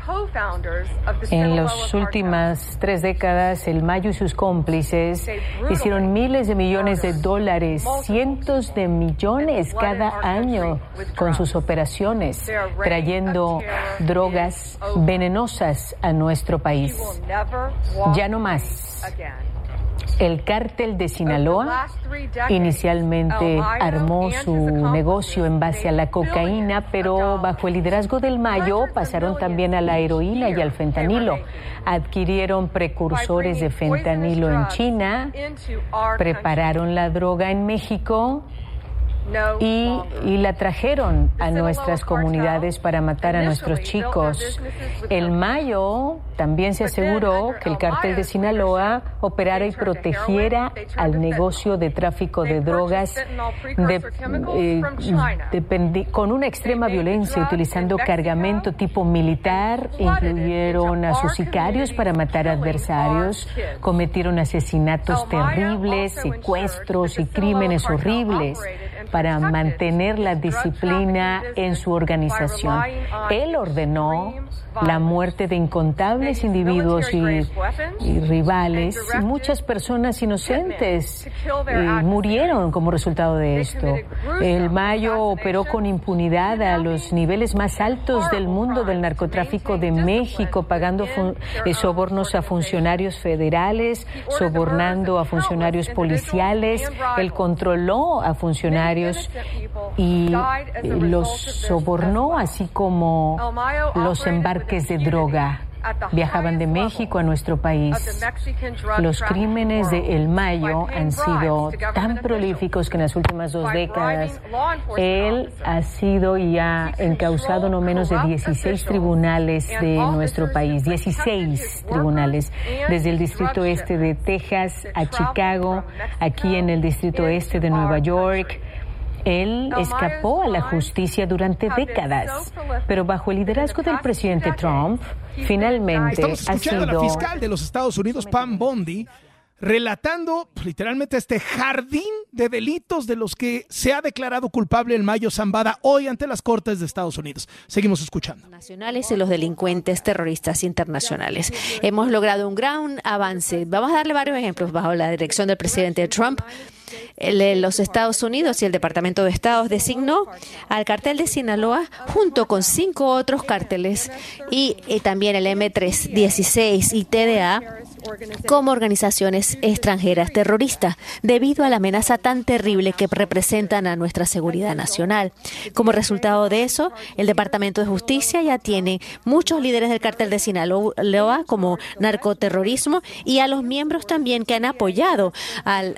En las últimas 3 décadas, el Mayo y sus cómplices hicieron miles de millones de dólares, cientos de millones cada año con sus operaciones, trayendo drogas venenosas a nuestro país. Ya no más. El cártel de Sinaloa inicialmente armó su negocio en base a la cocaína, pero bajo el liderazgo del Mayo pasaron también a la heroína y al fentanilo. Adquirieron precursores de fentanilo en China, prepararon la droga en México y la trajeron a nuestras comunidades para matar a nuestros chicos. El Mayo también se aseguró que el cártel de Sinaloa operara y protegiera al negocio de tráfico de drogas con una extrema violencia, utilizando cargamento tipo militar. Incluyeron a sus sicarios para matar adversarios, cometieron asesinatos terribles, secuestros y crímenes horribles para mantener la disciplina en su organización. Él ordenó la muerte de incontables individuos y rivales. Muchas personas inocentes murieron como resultado de esto. El Mayo operó con impunidad a los niveles más altos del mundo del narcotráfico de México, pagando sobornos a funcionarios federales, sobornando a funcionarios policiales. Él controló a funcionarios funcionarios y los sobornó, así como los embarques de droga. Viajaban de México a nuestro país. Los crímenes de El Mayo han sido tan prolíficos que en las últimas 2 décadas él ha sido y ha encausado no menos de 16 tribunales de nuestro país, 16 tribunales, desde el Distrito Este de Texas a Chicago, aquí en el Distrito Este de Nueva York. Él escapó a la justicia durante décadas, pero bajo el liderazgo del presidente Trump, finalmente Estamos escuchando a la fiscal de los Estados Unidos, Pam Bondi, relatando literalmente este jardín de delitos de los que se ha declarado culpable el Mayo Zambada hoy ante las Cortes de Estados Unidos. Seguimos escuchando. Nacionales y los delincuentes terroristas internacionales. Hemos logrado un gran avance. Vamos a darle varios ejemplos bajo la dirección del presidente Trump. Los Estados Unidos y el Departamento de Estado designó al cartel de Sinaloa junto con 5 otros cárteles y también el M316 y TDA como organizaciones extranjeras terroristas debido a la amenaza tan terrible que representan a nuestra seguridad nacional. Como resultado de eso, el Departamento de Justicia ya tiene muchos líderes del cartel de Sinaloa como narcoterrorismo y a los miembros también que han apoyado al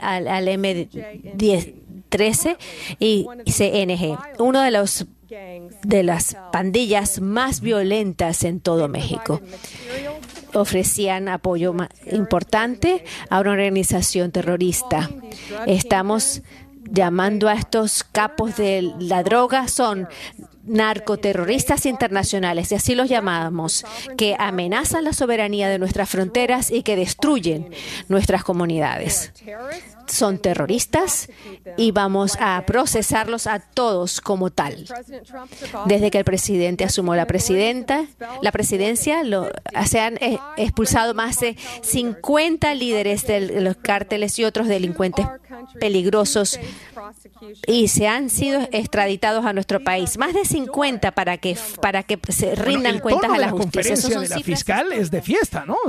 M13 y CNG, uno de las pandillas más violentas en todo México. Ofrecían apoyo importante a una organización terrorista. Estamos llamando a estos capos de la droga, son narcoterroristas internacionales, y así los llamamos, que amenazan la soberanía de nuestras fronteras y que destruyen nuestras comunidades. Son terroristas y vamos a procesarlos a todos como tal. Desde que el presidente asumió la presidencia, se han expulsado más de 50 líderes de los cárteles y otros delincuentes peligrosos y se han sido extraditados a nuestro país. Más de 50 para que se rindan cuentas a la justicia. La conferencia de la fiscal es de fiesta, ¿no?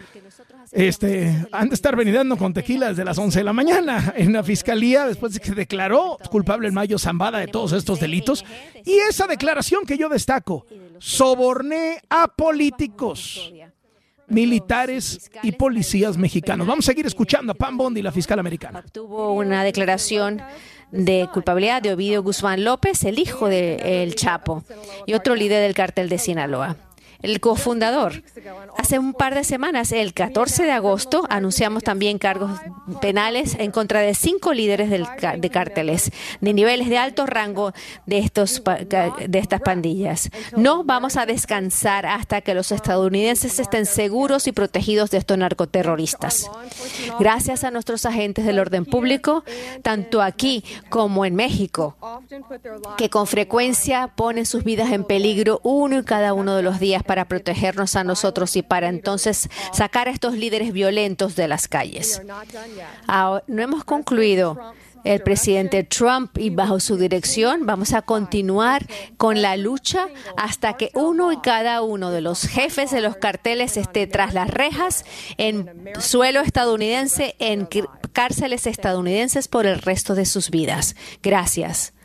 Han de estar venidando con tequila desde las 11 de la mañana en la fiscalía después de que se declaró culpable el Mayo Zambada de todos estos delitos. Y esa declaración que yo destaco: soborné a políticos, militares y policías mexicanos. Vamos a seguir escuchando a Pam Bondi, la fiscal americana. Obtuvo una declaración de culpabilidad de Ovidio Guzmán López, el hijo de El Chapo, y otro líder del cártel de Sinaloa, el cofundador. Hace un par de semanas, el 14 de agosto, anunciamos también cargos penales en contra de 5 líderes de cárteles de niveles de alto rango de estas pandillas. No vamos a descansar hasta que los estadounidenses estén seguros y protegidos de estos narcoterroristas. Gracias a nuestros agentes del orden público, tanto aquí como en México, que con frecuencia ponen sus vidas en peligro uno y cada uno de los días para protegernos a nosotros y para entonces sacar a estos líderes violentos de las calles. No hemos concluido. El presidente Trump y bajo su dirección vamos a continuar con la lucha hasta que uno y cada uno de los jefes de los carteles esté tras las rejas en suelo estadounidense, en cárceles estadounidenses por el resto de sus vidas. Gracias.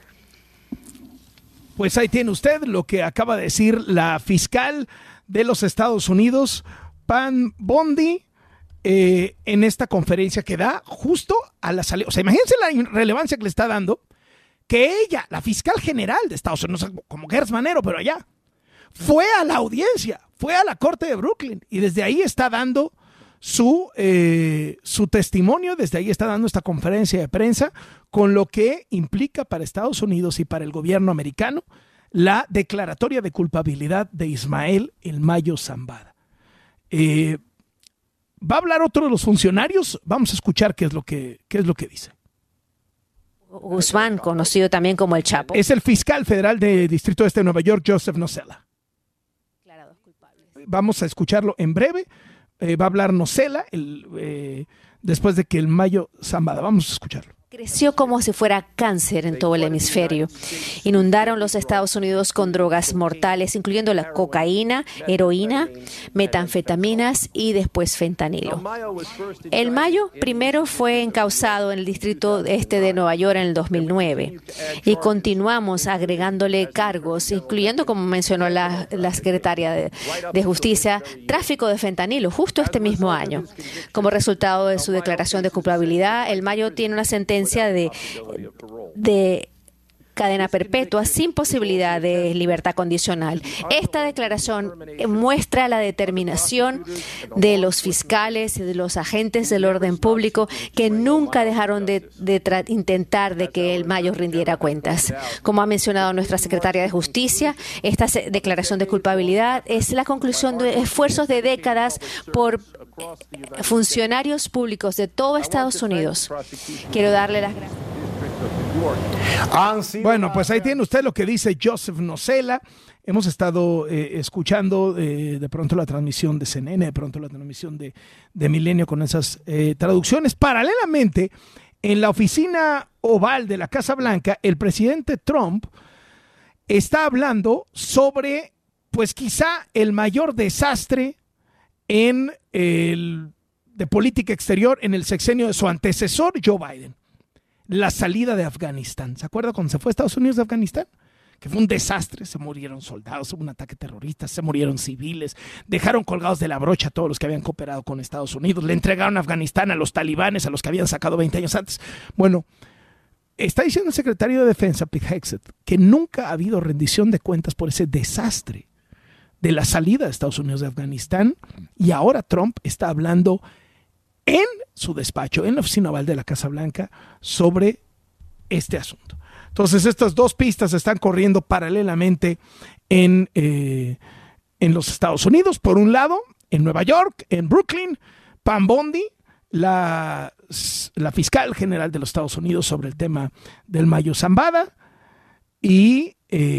Pues ahí tiene usted lo que acaba de decir la fiscal de los Estados Unidos, Pam Bondi, en esta conferencia que da justo a la salida. O sea, imagínense la relevancia que le está dando, que ella, la fiscal general de Estados Unidos, como Gertz Manero, pero allá, fue a la audiencia, fue a la corte de Brooklyn y desde ahí está dando su testimonio, desde ahí está dando esta conferencia de prensa con lo que implica para Estados Unidos y para el gobierno americano la declaratoria de culpabilidad de Ismael El Mayo Zambada. Va a hablar otro de los funcionarios, vamos a escuchar qué es lo que dice. Guzmán, conocido también como El Chapo. Es el fiscal federal del Distrito Este de Nueva York, Joseph Nocella. Vamos a escucharlo en breve. Va a hablar Nocella después de que el Mayo Zambada. Vamos a escucharlo. creció como si fuera cáncer en todo el hemisferio. Inundaron los Estados Unidos con drogas mortales, incluyendo la cocaína, heroína, metanfetaminas y después fentanilo. El Mayo primero fue encausado en el distrito este de Nueva York en el 2009 y continuamos agregándole cargos, incluyendo, como mencionó la secretaria de Justicia, tráfico de fentanilo justo este mismo año. Como resultado de su declaración de culpabilidad, el Mayo tiene una sentencia de cadena perpetua sin posibilidad de libertad condicional. Esta declaración muestra la determinación de los fiscales y de los agentes del orden público que nunca dejaron de intentar de que el Mayo rindiera cuentas. Como ha mencionado nuestra secretaria de Justicia, esta declaración de culpabilidad es la conclusión de esfuerzos de décadas por funcionarios públicos de todo Estados Unidos. Quiero darle las gracias. Bueno, pues ahí tiene usted lo que dice Joseph Nocella. Hemos estado escuchando de pronto la transmisión de CNN, de pronto la transmisión de Milenio con esas traducciones. Paralelamente, en la oficina oval de la Casa Blanca, el presidente Trump está hablando sobre, pues quizá el mayor desastre de política exterior en el sexenio de su antecesor, Joe Biden. La salida de Afganistán. ¿Se acuerda cuando se fue a Estados Unidos de Afganistán? Que fue un desastre. Se murieron soldados, hubo un ataque terrorista, se murieron civiles, dejaron colgados de la brocha a todos los que habían cooperado con Estados Unidos, le entregaron a Afganistán a los talibanes, a los que habían sacado 20 años antes. Bueno, está diciendo el secretario de Defensa, Pete Hegseth, que nunca ha habido rendición de cuentas por ese desastre de la salida de Estados Unidos de Afganistán, y ahora Trump está hablando en su despacho, en la oficina oval de la Casa Blanca, sobre este asunto. Entonces, estas dos pistas están corriendo paralelamente en los Estados Unidos. Por un lado, en Nueva York, en Brooklyn, Pam Bondi, la fiscal general de los Estados Unidos, sobre el tema del Mayo Zambada, y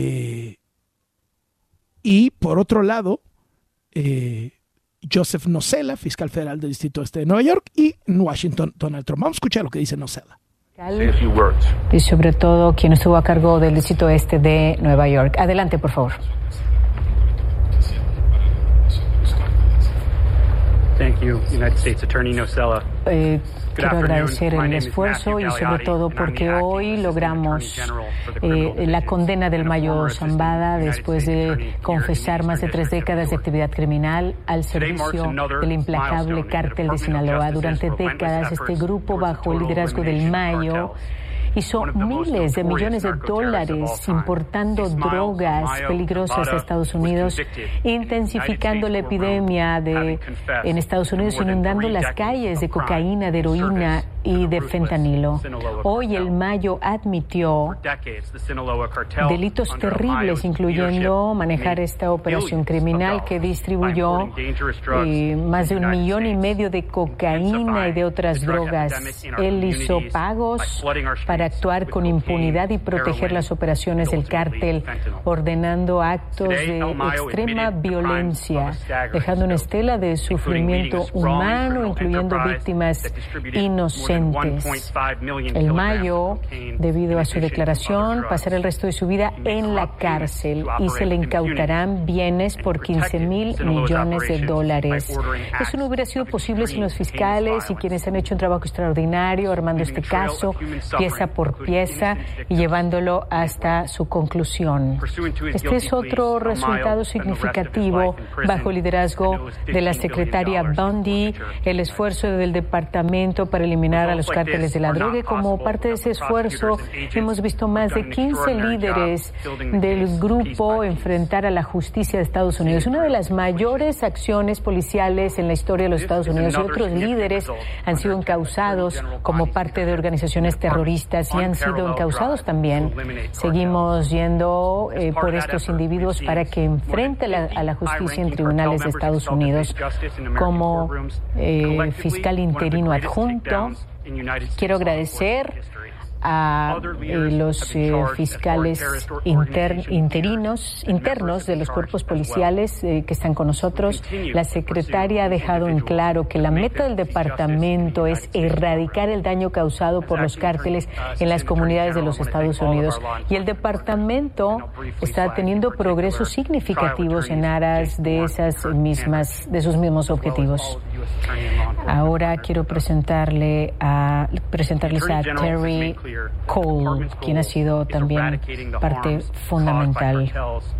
por otro lado, Joseph Nocella, fiscal federal del Distrito Este de Nueva York, y en Washington, Donald Trump. Vamos a escuchar lo que dice Nocella. Y sobre todo quien estuvo a cargo del Distrito Este de Nueva York. Adelante, por favor. Thank you, United States Attorney Nocella. Quiero agradecer el esfuerzo y sobre todo porque hoy logramos la condena del Mayo Zambada después de confesar más de 3 décadas de actividad criminal al servicio del implacable cártel de Sinaloa. Durante décadas este grupo, bajo el liderazgo del Mayo, hizo miles de millones de dólares importando drogas peligrosas a Estados Unidos, intensificando la epidemia en Estados Unidos, inundando las calles de cocaína, de heroína y de fentanilo. Hoy el Mayo admitió delitos terribles, incluyendo manejar esta operación criminal que distribuyó más de 1,5 millones de cocaína y de otras drogas. Él hizo pagos para actuar con impunidad y proteger las operaciones del cártel, ordenando actos de extrema violencia, dejando una estela de sufrimiento humano, incluyendo víctimas inocentes. El Mayo, debido a su declaración, pasará el resto de su vida en la cárcel y se le incautarán bienes por $15,000 millones. Eso no hubiera sido posible sin los fiscales y quienes han hecho un trabajo extraordinario armando este caso, pieza por pieza, y llevándolo hasta su conclusión. Este es otro resultado significativo bajo el liderazgo de la secretaria Bondi, el esfuerzo del departamento para eliminar a los cárteles de la droga, y como parte de ese esfuerzo hemos visto más de 15 líderes del grupo enfrentar a la justicia de Estados Unidos. Una de las mayores acciones policiales en la historia de los Estados Unidos, y otros líderes han sido encausados como parte de organizaciones terroristas y han sido encausados también. Seguimos yendo por estos individuos para que enfrenten a la justicia en tribunales de Estados Unidos. Como fiscal interino adjunto, quiero agradecer a los fiscales internos de los cuerpos policiales que están con nosotros. La secretaria ha dejado en claro que la meta del departamento es erradicar el daño causado por los cárteles en las comunidades de los Estados Unidos, y el departamento está teniendo progresos significativos en aras de sus mismos objetivos. Ahora quiero presentarles a Terry Cole, quien ha sido también parte fundamental.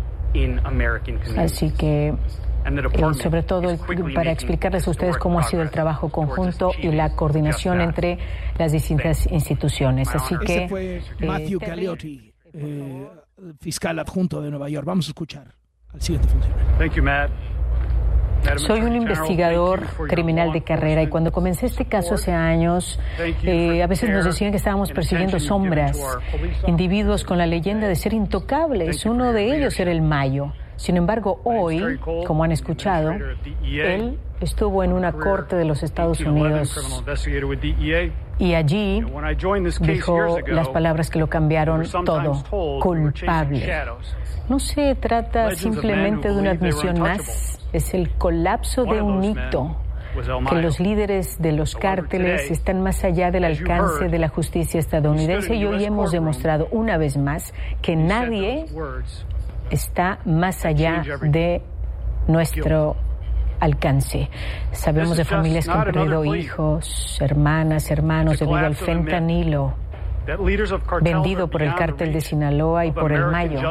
Así que, sobre todo, para explicarles a ustedes cómo ha sido el trabajo conjunto y la coordinación entre las distintas instituciones. Así que... Ese fue Matthew Galeotti, fiscal adjunto de Nueva York. Vamos a escuchar al siguiente funcionario. Thank you, Matt. Soy un investigador criminal de carrera, y cuando comencé este caso hace años, a veces nos decían que estábamos persiguiendo sombras, individuos con la leyenda de ser intocables. Uno de ellos era el Mayo. Sin embargo, hoy, como han escuchado, él estuvo en una corte de los Estados Unidos y allí dijo las palabras que lo cambiaron todo: culpable. No se trata simplemente de una admisión más, es el colapso de un hito, que los líderes de los cárteles están más allá del alcance de la justicia estadounidense, y hoy hemos demostrado una vez más que nadie está más allá de nuestro alcance. Sabemos de familias que han perdido hijos, hermanas, hermanos debido al fentanilo vendido por el cártel de Sinaloa y por el Mayo.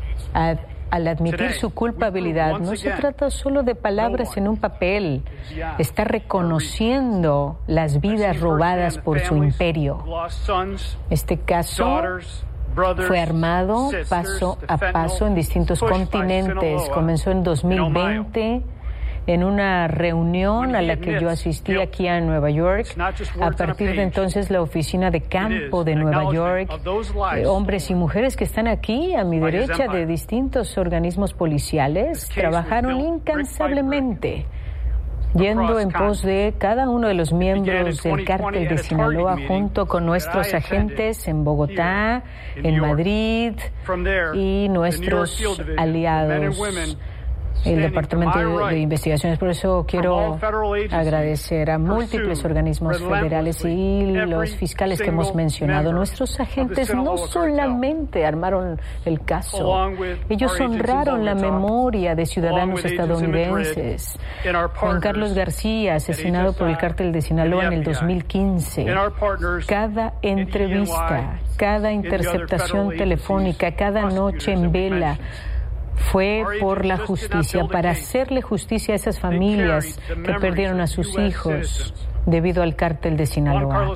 Al admitir su culpabilidad, no se trata solo de palabras en un papel. Está reconociendo las vidas robadas por su imperio. Este caso fue armado paso a paso en distintos continentes. Comenzó en 2020 en una reunión a la que yo asistí aquí en Nueva York. A partir de entonces, la oficina de campo de Nueva York, hombres y mujeres que están aquí a mi derecha de distintos organismos policiales, trabajaron incansablemente, yendo en pos de cada uno de los miembros del cártel de Sinaloa, junto con nuestros agentes en Bogotá, en Madrid y nuestros aliados, el Departamento de Investigaciones. Por eso quiero agradecer a múltiples organismos federales y los fiscales que hemos mencionado. Nuestros agentes no solamente armaron el caso, ellos honraron la memoria de ciudadanos estadounidenses. Juan Carlos García, asesinado por el cártel de Sinaloa en el 2015. Cada entrevista, cada interceptación telefónica, cada noche en vela, fue por la justicia, para hacerle justicia a esas familias que perdieron a sus hijos debido al cártel de Sinaloa.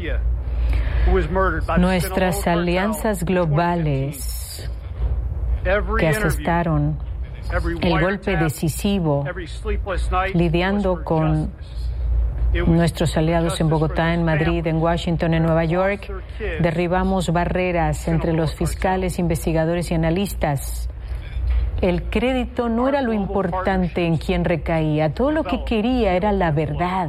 Nuestras alianzas globales que asestaron el golpe decisivo, lidiando con nuestros aliados en Bogotá, en Madrid, en Washington, en Nueva York, derribamos barreras entre los fiscales, investigadores y analistas. El crédito no era lo importante en quien recaía. Todo lo que quería era la verdad.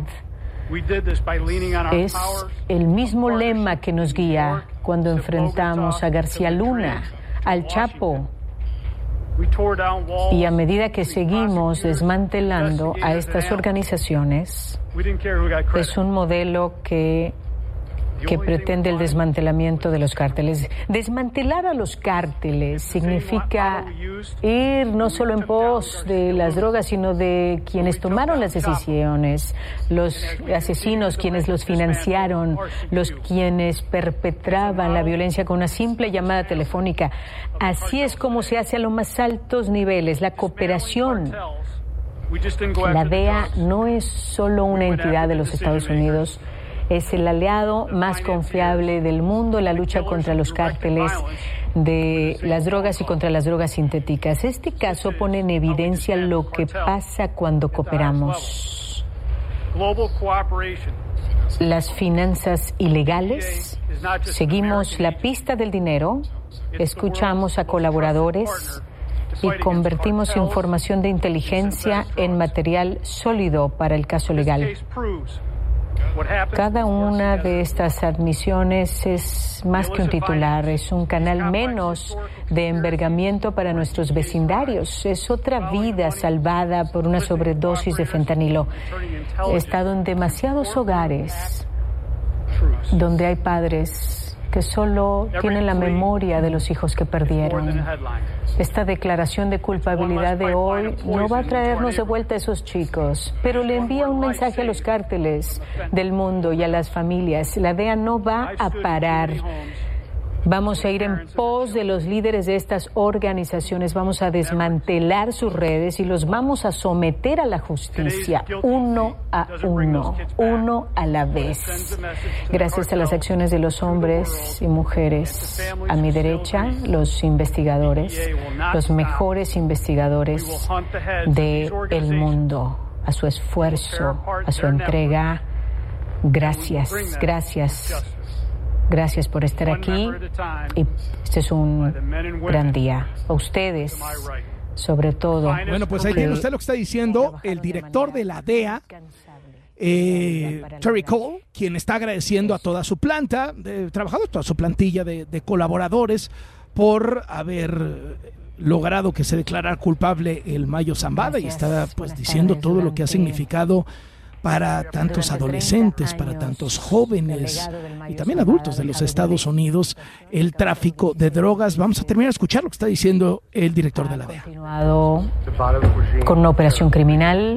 Es el mismo lema que nos guía cuando enfrentamos a García Luna, al Chapo. Y a medida que seguimos desmantelando a estas organizaciones, es un modelo que pretende el desmantelamiento de los cárteles. Desmantelar a los cárteles significa ir no solo en pos de las drogas, sino de quienes tomaron las decisiones, los asesinos, quienes los financiaron, los quienes perpetraban la violencia con una simple llamada telefónica. Así es como se hace a los más altos niveles, la cooperación. La DEA no es solo una entidad de los Estados Unidos, es el aliado más confiable del mundo en la lucha contra los cárteles de las drogas y contra las drogas sintéticas. Este caso pone en evidencia lo que pasa cuando cooperamos. Las finanzas ilegales, seguimos la pista del dinero, escuchamos a colaboradores y convertimos información de inteligencia en material sólido para el caso legal. Cada una de estas admisiones es más que un titular, es un canal menos de envergamiento para nuestros vecindarios. Es otra vida salvada por una sobredosis de fentanilo. He estado en demasiados hogares donde hay padres que solo tienen la memoria de los hijos que perdieron. Esta declaración de culpabilidad de hoy no va a traernos de vuelta a esos chicos, pero le envía un mensaje a los cárteles del mundo y a las familias. La DEA no va a parar. Vamos a ir en pos de los líderes de estas organizaciones, vamos a desmantelar sus redes y los vamos a someter a la justicia, uno a uno, uno a la vez. Gracias a las acciones de los hombres y mujeres. A mi derecha, los investigadores, los mejores investigadores del mundo. A su esfuerzo, a su entrega. Gracias, gracias. Gracias por estar aquí y este es un gran día. A ustedes, sobre todo. Bueno, pues ahí tiene usted lo que está diciendo el director de la DEA, Terry Cole, quien está agradeciendo a toda su planta de trabajadores, toda su plantilla de colaboradores por haber logrado que se declarara culpable el Mayo Zambada y está pues diciendo todo lo que ha significado para tantos adolescentes, para tantos jóvenes y también adultos de los Estados Unidos, el tráfico de drogas. Vamos a terminar de escuchar lo que está diciendo el director de la DEA. Con una operación criminal,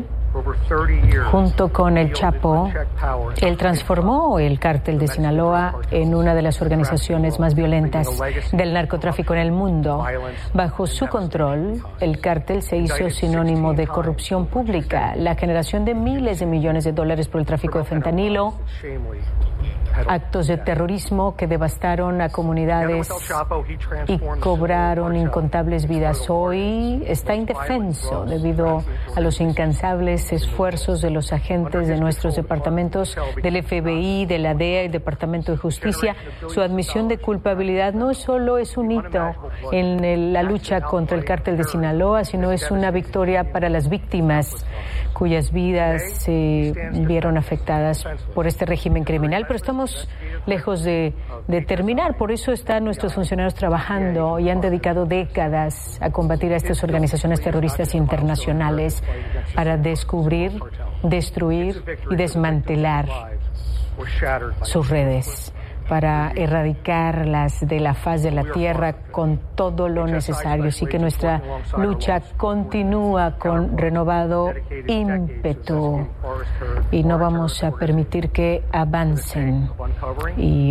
junto con el Chapo, él transformó el cártel de Sinaloa en una de las organizaciones más violentas del narcotráfico en el mundo. Bajo su control, el cártel se hizo sinónimo de corrupción pública, la generación de miles de millones de dólares por el tráfico de fentanilo, actos de terrorismo que devastaron a comunidades y cobraron incontables vidas. Hoy está indefenso debido a los incansables esfuerzos de los agentes de nuestros departamentos del FBI, de la DEA y el Departamento de Justicia. Su admisión de culpabilidad no solo es un hito en la lucha contra el cártel de Sinaloa, sino es una victoria para las víctimas cuyas vidas se vieron afectadas por este régimen criminal, pero estamos lejos de terminar. Por eso están nuestros funcionarios trabajando y han dedicado décadas a combatir a estas organizaciones terroristas internacionales para descubrir, destruir y desmantelar sus redes, para erradicarlas de la faz de la tierra con todo lo necesario. Así que nuestra lucha continúa con renovado ímpetu y no vamos a permitir que avancen y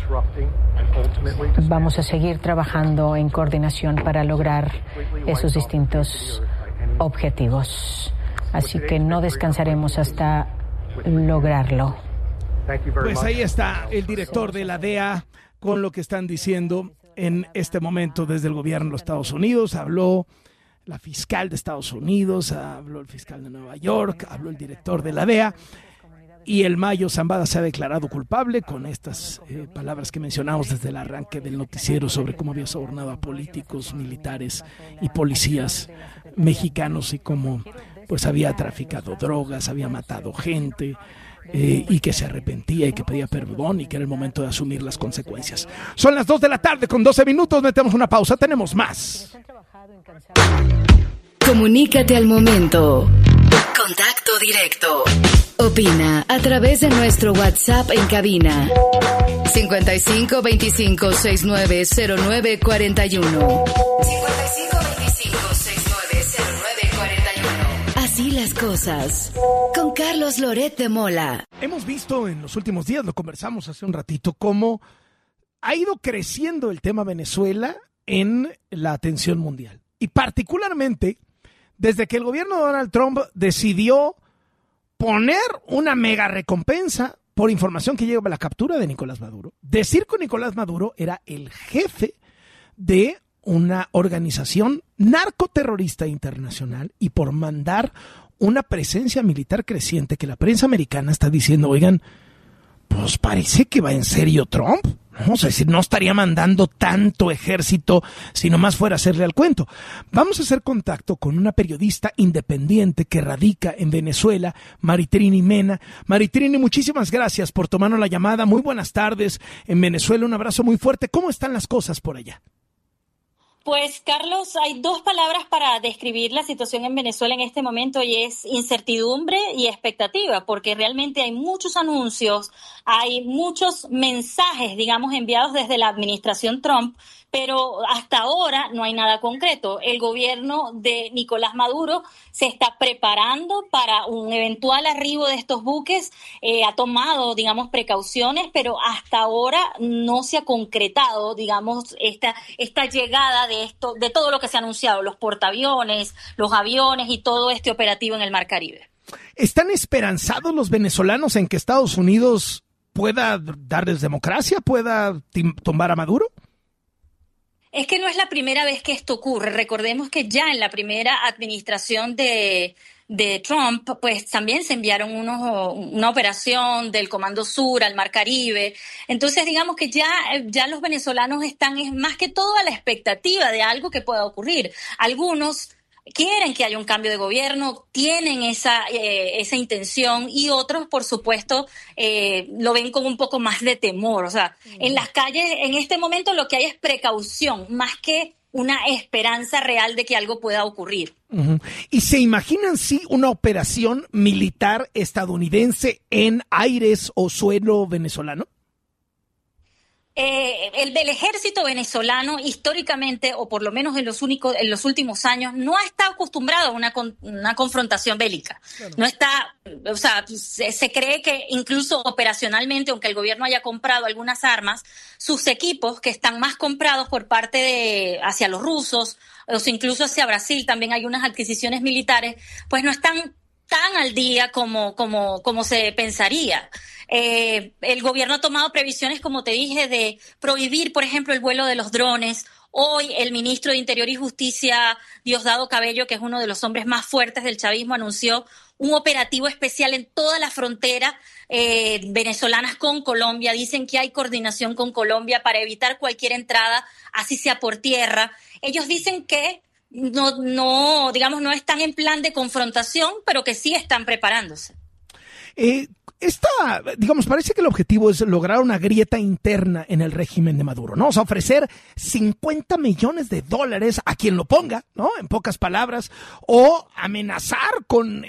vamos a seguir trabajando en coordinación para lograr esos distintos objetivos. Así que no descansaremos hasta lograrlo. Pues ahí está el director de la DEA con lo que están diciendo en este momento desde el gobierno de los Estados Unidos. Habló la fiscal de Estados Unidos, habló el fiscal de Nueva York, habló el director de la DEA y el Mayo Zambada se ha declarado culpable con estas palabras que mencionamos desde el arranque del noticiero sobre cómo había sobornado a políticos, militares y policías mexicanos y cómo pues había traficado drogas, había matado gente. Y que se arrepentía y que pedía perdón y que era el momento de asumir las consecuencias. Son las 2 de la tarde con 12 minutos, metemos una pausa, tenemos más. Comunícate al momento. Contacto directo. Opina a través de nuestro WhatsApp en cabina. 55 25 69 09 41. 55 25 69 09 41. Así las cosas. Con Carlos Loret de Mola. Hemos visto en los últimos días, lo conversamos hace un ratito, cómo ha ido creciendo el tema Venezuela en la atención mundial. Y particularmente desde que el gobierno de Donald Trump decidió poner una mega recompensa por información que lleva a la captura de Nicolás Maduro. Decir que Nicolás Maduro era el jefe de una organización narcoterrorista internacional y por mandar una presencia militar creciente que la prensa americana está diciendo, oigan, pues parece que va en serio Trump, Vamos a decir, no estaría mandando tanto ejército si nomás fuera a hacerle al cuento. Vamos a hacer contacto con una periodista independiente que radica en Venezuela, Maritrini Mena. Maritrini, muchísimas gracias por tomarnos la llamada. Muy buenas tardes en Venezuela, un abrazo muy fuerte. ¿Cómo están las cosas por allá? Pues, Carlos, hay dos palabras para describir la situación en Venezuela en este momento y es incertidumbre y expectativa, porque realmente hay muchos anuncios, hay muchos mensajes, digamos, enviados desde la administración Trump, pero hasta ahora no hay nada concreto. El gobierno de Nicolás Maduro se está preparando para un eventual arribo de estos buques, ha tomado, digamos, precauciones, pero hasta ahora no se ha concretado, digamos, esta llegada de todo lo que se ha anunciado, los portaaviones, los aviones y todo este operativo en el Mar Caribe. ¿Están esperanzados los venezolanos en que Estados Unidos pueda darles democracia, pueda tumbar a Maduro? Es que no es la primera vez que esto ocurre. Recordemos que ya en la primera administración de Trump, pues también se enviaron una operación del Comando Sur al Mar Caribe. Entonces, digamos que ya los venezolanos están más que todo a la expectativa de algo que pueda ocurrir. Algunos quieren que haya un cambio de gobierno, tienen esa intención, y otros, por supuesto, lo ven con un poco más de temor. O sea, en las calles en este momento lo que hay es precaución, más que una esperanza real de que algo pueda ocurrir. Uh-huh. ¿Y se imaginan sí una operación militar estadounidense en aires o suelo venezolano? El ejército venezolano históricamente, o por lo menos en los últimos años, no ha estado acostumbrado a una confrontación bélica. Claro. No está, o sea, se cree que incluso operacionalmente, aunque el gobierno haya comprado algunas armas, sus equipos que están más comprados por parte hacia los rusos, o incluso hacia Brasil, también hay unas adquisiciones militares, pues no están tan al día como se pensaría. El gobierno ha tomado previsiones, como te dije, de prohibir, por ejemplo, el vuelo de los drones. Hoy el ministro de Interior y Justicia, Diosdado Cabello, que es uno de los hombres más fuertes del chavismo, anunció un operativo especial en toda la frontera venezolanas con Colombia. Dicen que hay coordinación con Colombia para evitar cualquier entrada, así sea por tierra. Ellos dicen que no están en plan de confrontación, pero que sí están preparándose. Parece que el objetivo es lograr una grieta interna en el régimen de Maduro, ¿no? O sea, ofrecer $50 millones a quien lo ponga, ¿no? En pocas palabras, o amenazar con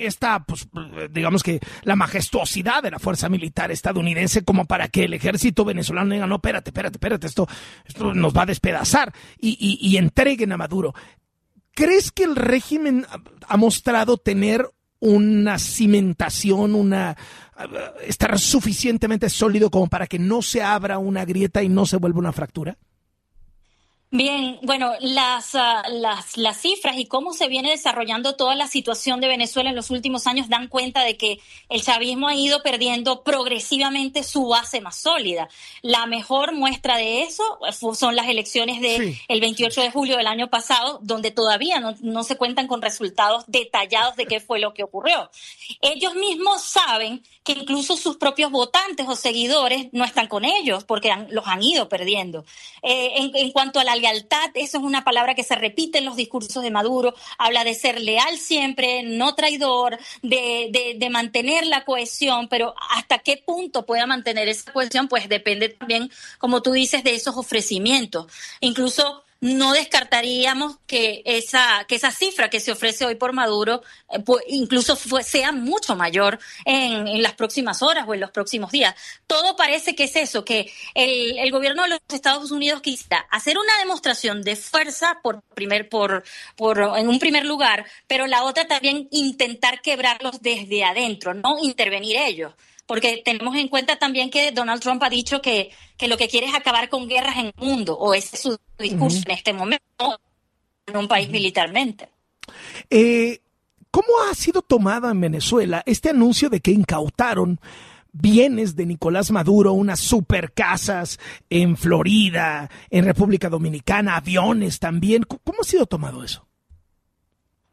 la majestuosidad de la fuerza militar estadounidense, como para que el ejército venezolano diga, no, espérate, esto nos va a despedazar, y entreguen a Maduro. ¿Crees que el régimen ha mostrado tener una cimentación, estar suficientemente sólido como para que no se abra una grieta y no se vuelva una fractura? Bien, bueno, las cifras y cómo se viene desarrollando toda la situación de Venezuela en los últimos años dan cuenta de que el chavismo ha ido perdiendo progresivamente su base más sólida. La mejor muestra de eso son las elecciones el 28 de julio del año pasado, donde todavía no se cuentan con resultados detallados de qué fue lo que ocurrió. Ellos mismos saben que incluso sus propios votantes o seguidores no están con ellos porque los han ido perdiendo. En cuanto a la lealtad, eso es una palabra que se repite en los discursos de Maduro, habla de ser leal siempre, no traidor, de mantener la cohesión, pero hasta qué punto pueda mantener esa cohesión, pues depende también, como tú dices, de esos ofrecimientos. Incluso no descartaríamos que esa cifra que se ofrece hoy por Maduro incluso sea mucho mayor en las próximas horas o en los próximos días. Todo parece que es eso, que el gobierno de los Estados Unidos quisiera hacer una demostración de fuerza en un primer lugar, pero la otra también intentar quebrarlos desde adentro, no intervenir ellos. Porque tenemos en cuenta también que Donald Trump ha dicho que lo que quiere es acabar con guerras en el mundo, o ese es su discurso en este momento, en un país militarmente. ¿Cómo ha sido tomada en Venezuela este anuncio de que incautaron bienes de Nicolás Maduro, unas supercasas en Florida, en República Dominicana, aviones también? ¿Cómo ha sido tomado eso?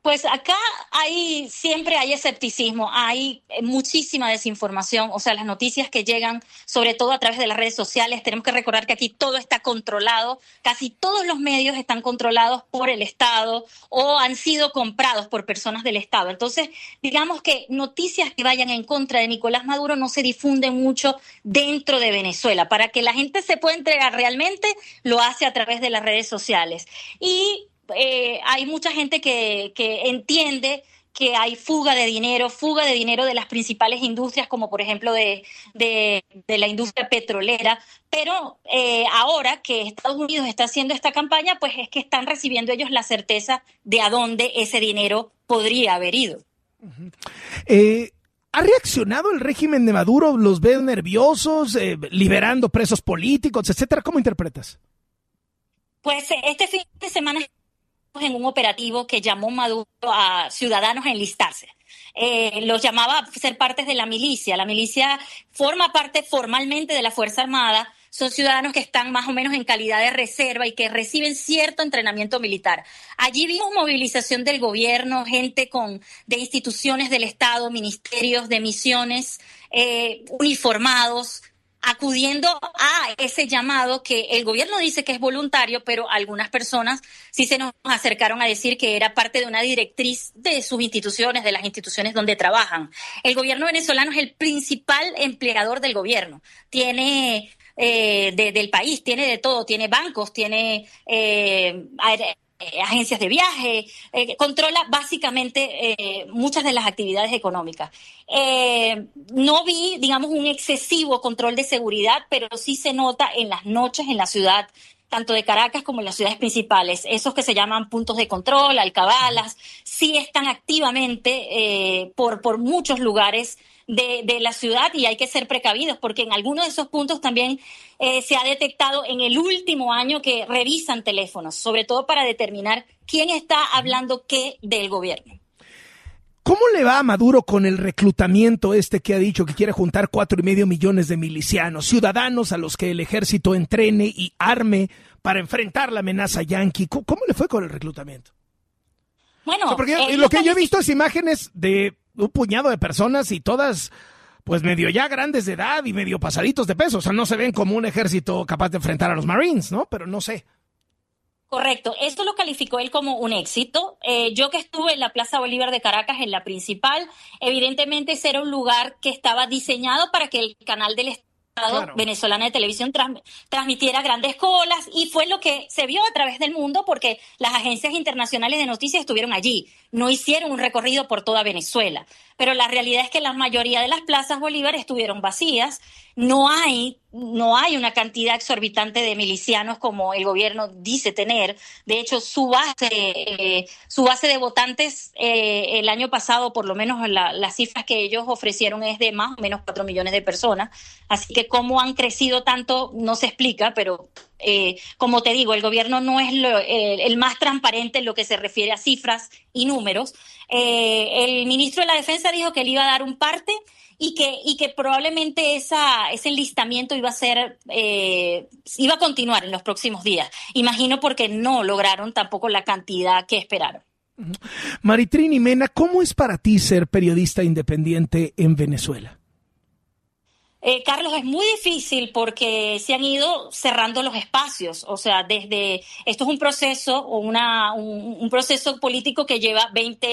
Pues acá siempre hay escepticismo, hay muchísima desinformación, o sea, las noticias que llegan, sobre todo a través de las redes sociales, tenemos que recordar que aquí todo está controlado, casi todos los medios están controlados por el Estado o han sido comprados por personas del Estado. Entonces, digamos que noticias que vayan en contra de Nicolás Maduro no se difunden mucho dentro de Venezuela. Para que la gente se pueda entregar realmente, lo hace a través de las redes sociales. Y hay mucha gente que entiende que hay fuga de dinero de las principales industrias, como por ejemplo de la industria petrolera, pero ahora que Estados Unidos está haciendo esta campaña, pues es que están recibiendo ellos la certeza de a dónde ese dinero podría haber ido. ¿Ha reaccionado el régimen de Maduro? ¿Los ves nerviosos, liberando presos políticos, etcétera? ¿Cómo interpretas? Pues este fin de semana en un operativo que llamó Maduro a ciudadanos a enlistarse. Los llamaba a ser partes de la milicia. La milicia forma parte formalmente de la Fuerza Armada. Son ciudadanos que están más o menos en calidad de reserva y que reciben cierto entrenamiento militar. Allí vimos movilización del gobierno, gente de instituciones del Estado, ministerios, de misiones, uniformados, acudiendo a ese llamado que el gobierno dice que es voluntario, pero algunas personas sí se nos acercaron a decir que era parte de una directriz de sus instituciones, de las instituciones donde trabajan. El gobierno venezolano es el principal empleador del gobierno. Tiene del país, tiene de todo, tiene bancos, tiene agencias de viaje, controla básicamente muchas de las actividades económicas. No vi, digamos, un excesivo control de seguridad, pero sí se nota en las noches en la ciudad, tanto de Caracas como en las ciudades principales. Esos que se llaman puntos de control, alcabalas, sí están activamente por muchos lugares de la ciudad, y hay que ser precavidos porque en algunos de esos puntos también se ha detectado en el último año que revisan teléfonos, sobre todo para determinar quién está hablando qué del gobierno. ¿Cómo le va a Maduro con el reclutamiento que ha dicho que quiere juntar 4.5 millones de milicianos, ciudadanos a los que el ejército entrene y arme para enfrentar la amenaza yanqui? ¿Cómo le fue con el reclutamiento? Bueno, porque lo que yo he visto es imágenes de un puñado de personas y todas pues medio ya grandes de edad y medio pasaditos de peso. O sea, no se ven como un ejército capaz de enfrentar a los Marines, ¿no? Pero no sé. Correcto, esto lo calificó él como un éxito. Yo que estuve en la Plaza Bolívar de Caracas, en la principal, evidentemente ese era un lugar que estaba diseñado para que el canal del Estado venezolano de televisión transmitiera grandes colas, y fue lo que se vio a través del mundo porque las agencias internacionales de noticias estuvieron allí, no hicieron un recorrido por toda Venezuela, pero la realidad es que la mayoría de las plazas Bolívar estuvieron vacías. No hay una cantidad exorbitante de milicianos como el gobierno dice tener. De hecho, su base de votantes el año pasado, por lo menos las cifras que ellos ofrecieron, es de más o menos 4 millones de personas. Así que cómo han crecido tanto no se explica, pero como te digo, el gobierno no es el más transparente en lo que se refiere a cifras y números. El ministro de la Defensa dijo que le iba a dar un parte y que probablemente ese enlistamiento iba a continuar en los próximos días. Imagino porque no lograron tampoco la cantidad que esperaron. Maritrini Mena, ¿cómo es para ti ser periodista independiente en Venezuela? Carlos, es muy difícil porque se han ido cerrando los espacios. O sea, esto es un proceso un proceso político que lleva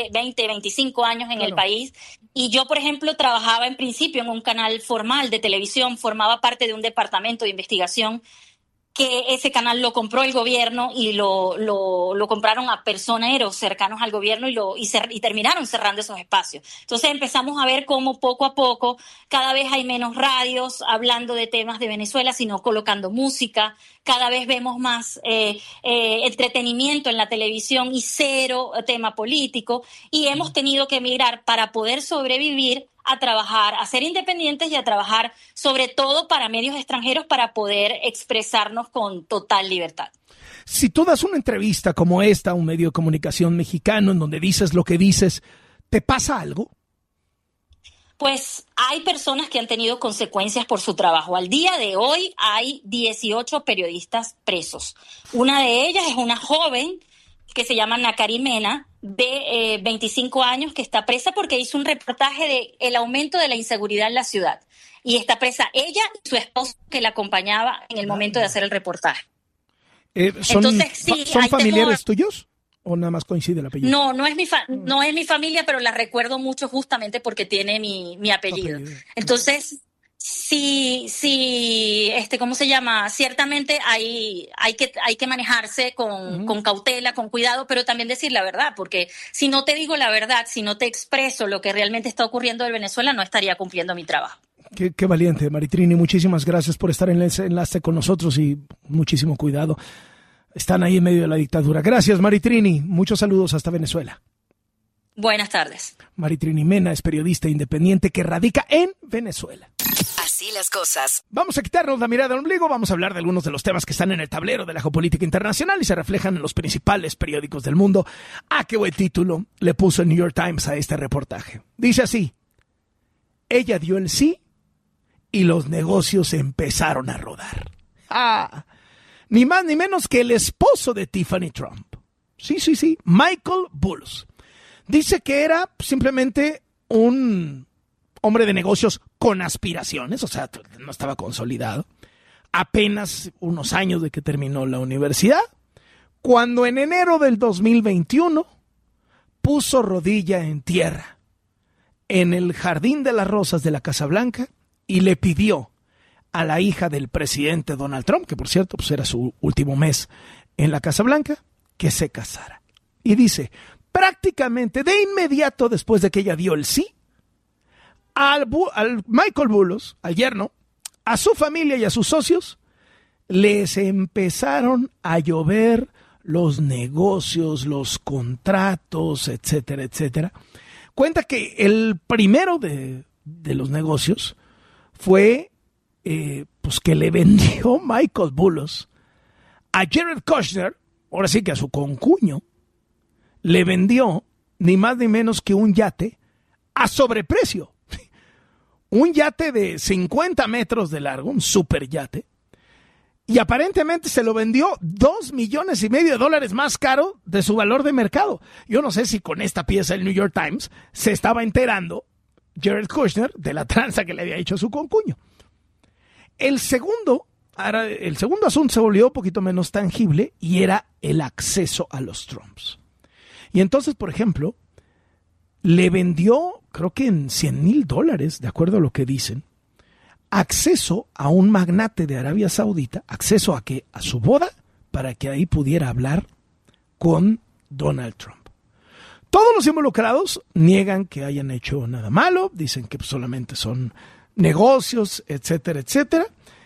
25 años en el país. Y yo, por ejemplo, trabajaba en principio en un canal formal de televisión, formaba parte de un departamento de investigación, que ese canal lo compró el gobierno y lo compraron a personeros cercanos al gobierno y terminaron cerrando esos espacios. Entonces empezamos a ver cómo poco a poco cada vez hay menos radios hablando de temas de Venezuela, sino colocando música. Cada vez vemos más entretenimiento en la televisión y cero tema político. Y hemos tenido que emigrar para poder sobrevivir a trabajar, a ser independientes y a trabajar sobre todo para medios extranjeros para poder expresarnos con total libertad. Si tú das una entrevista como esta a un medio de comunicación mexicano en donde dices lo que dices, ¿te pasa algo? Pues hay personas que han tenido consecuencias por su trabajo. Al día de hoy hay 18 periodistas presos. Una de ellas es una joven que se llama Nakari Mena, de 25 años que está presa porque hizo un reportaje de el aumento de la inseguridad en la ciudad. Y está presa ella y su esposo que la acompañaba en el momento de hacer el reportaje. Entonces, sí, ¿son familiares tuyos o nada más coincide el apellido? No, no es mi familia, pero la recuerdo mucho justamente porque tiene mi apellido. Entonces, sí, ¿cómo se llama? Ciertamente hay que manejarse con cautela, con cuidado, pero también decir la verdad, porque si no te digo la verdad, si no te expreso lo que realmente está ocurriendo en Venezuela, no estaría cumpliendo mi trabajo. Qué valiente, Maritrini. Muchísimas gracias por estar en ese enlace con nosotros y muchísimo cuidado. Están ahí en medio de la dictadura. Gracias, Maritrini. Muchos saludos hasta Venezuela. Buenas tardes. Maritrini Mena es periodista independiente que radica en Venezuela. Así las cosas. Vamos a quitarnos la mirada al ombligo. Vamos a hablar de algunos de los temas que están en el tablero de la geopolítica internacional y se reflejan en los principales periódicos del mundo. Qué buen título le puso el New York Times a este reportaje. Dice así: ella dio el sí y los negocios empezaron a rodar. Ni más ni menos que el esposo de Tiffany Trump. Sí, Michael Bulloss. Dice que era simplemente un hombre de negocios con aspiraciones, o sea, no estaba consolidado. Apenas unos años de que terminó la universidad, cuando en enero del 2021 puso rodilla en tierra en el Jardín de las Rosas de la Casa Blanca y le pidió a la hija del presidente Donald Trump, que por cierto pues era su último mes en la Casa Blanca, que se casara. Y dice, prácticamente de inmediato después de que ella dio el sí, al Michael Bulloss, al yerno, a su familia y a sus socios, les empezaron a llover los negocios, los contratos, etcétera, etcétera. Cuenta que el primero de los negocios fue pues que le vendió Michael Bulloss a Jared Kushner, ahora sí que a su concuño, le vendió ni más ni menos que un yate a sobreprecio. Un yate de 50 metros de largo, un super yate, y aparentemente se lo vendió $2.5 millones más caro de su valor de mercado. Yo no sé si con esta pieza el New York Times se estaba enterando Jared Kushner de la tranza que le había hecho a su concuño. El segundo asunto se volvió un poquito menos tangible y era el acceso a los Trumps. Y entonces, por ejemplo, le vendió, creo que en $100,000, de acuerdo a lo que dicen, acceso a un magnate de Arabia Saudita, acceso a su boda, para que ahí pudiera hablar con Donald Trump. Todos los involucrados niegan que hayan hecho nada malo, dicen que solamente son negocios, etcétera, etcétera.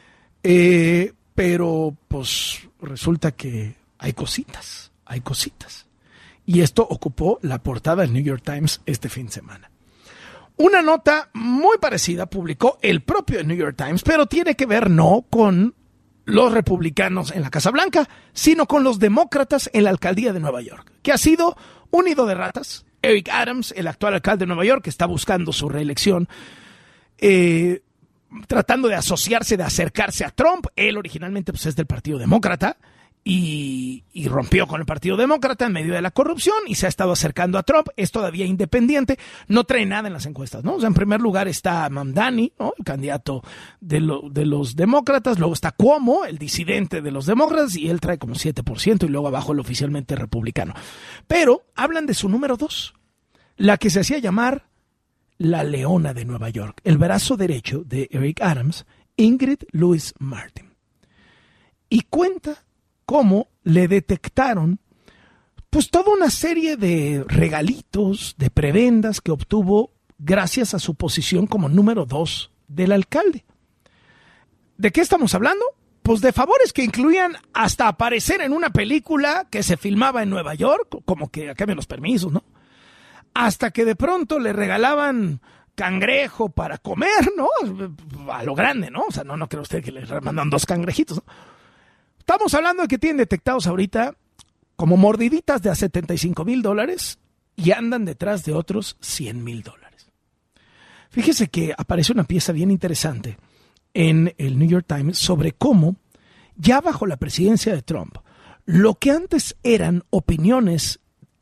Pero pues resulta que hay cositas. Y esto ocupó la portada del New York Times este fin de semana. Una nota muy parecida publicó el propio New York Times, pero tiene que ver no con los republicanos en la Casa Blanca, sino con los demócratas en la alcaldía de Nueva York, que ha sido un nido de ratas. Eric Adams, el actual alcalde de Nueva York, que está buscando su reelección, tratando de asociarse, de acercarse a Trump. Él originalmente pues, es del Partido Demócrata y rompió con el Partido Demócrata en medio de la corrupción y se ha estado acercando a Trump. Es todavía independiente, no trae nada en las encuestas, ¿no? O sea, en primer lugar está Mamdani, ¿no? El candidato de los demócratas, luego está Cuomo, el disidente de los demócratas, y él trae como 7%, y luego abajo el oficialmente republicano. Pero hablan de su número 2, la que se hacía llamar la Leona de Nueva York, el brazo derecho de Eric Adams, Ingrid Louise Martin. Y cuenta cómo le detectaron pues toda una serie de regalitos, de prebendas que obtuvo gracias a su posición como número 2 del alcalde. ¿De qué estamos hablando? Pues de favores que incluían hasta aparecer en una película que se filmaba en Nueva York, como que acá ven los permisos, ¿no? Hasta que de pronto le regalaban cangrejo para comer, ¿no? A lo grande, ¿no? O sea, no creo usted que le mandan 2 cangrejitos, ¿no? Estamos hablando de que tienen detectados ahorita como mordiditas de a $75,000 y andan detrás de otros $100,000. Fíjese que aparece una pieza bien interesante en el New York Times sobre cómo, ya bajo la presidencia de Trump, lo que antes eran opiniones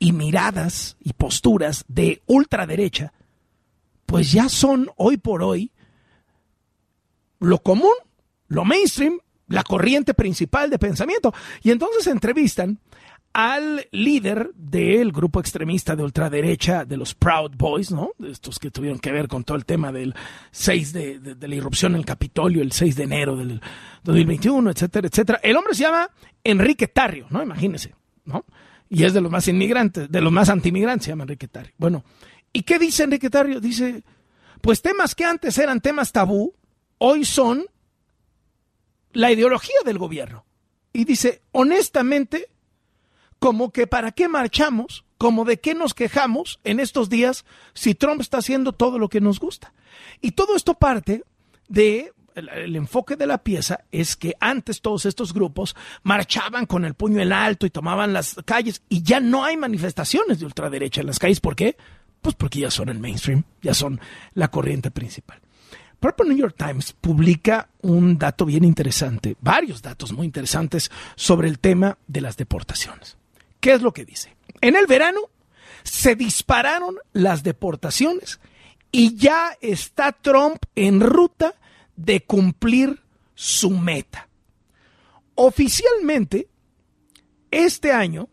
y miradas y posturas de ultraderecha, pues ya son hoy por hoy lo común, lo mainstream, la corriente principal de pensamiento. Y entonces entrevistan al líder del grupo extremista de ultraderecha de los Proud Boys, ¿no? Estos que tuvieron que ver con todo el tema del 6 de la irrupción en el Capitolio, el 6 de enero del 2021, etcétera, etcétera. El hombre se llama Enrique Tarrio, ¿no? Imagínense, ¿no? Y es de los más inmigrantes, de los más antimigrantes, se llama Enrique Tarrio. Bueno, ¿y qué dice Enrique Tarrio? Dice, pues temas que antes eran temas tabú, hoy son la ideología del gobierno. Y dice, honestamente, como que para qué marchamos, como de qué nos quejamos en estos días si Trump está haciendo todo lo que nos gusta. Y todo esto parte de el enfoque de la pieza es que antes todos estos grupos marchaban con el puño en alto y tomaban las calles y ya no hay manifestaciones de ultraderecha en las calles. ¿Por qué? Pues porque ya son el mainstream, ya son la corriente principal. Por ejemplo, New York Times publica un dato bien interesante, varios datos muy interesantes sobre el tema de las deportaciones. ¿Qué es lo que dice? En el verano se dispararon las deportaciones y ya está Trump en ruta de cumplir su meta. Oficialmente, este año,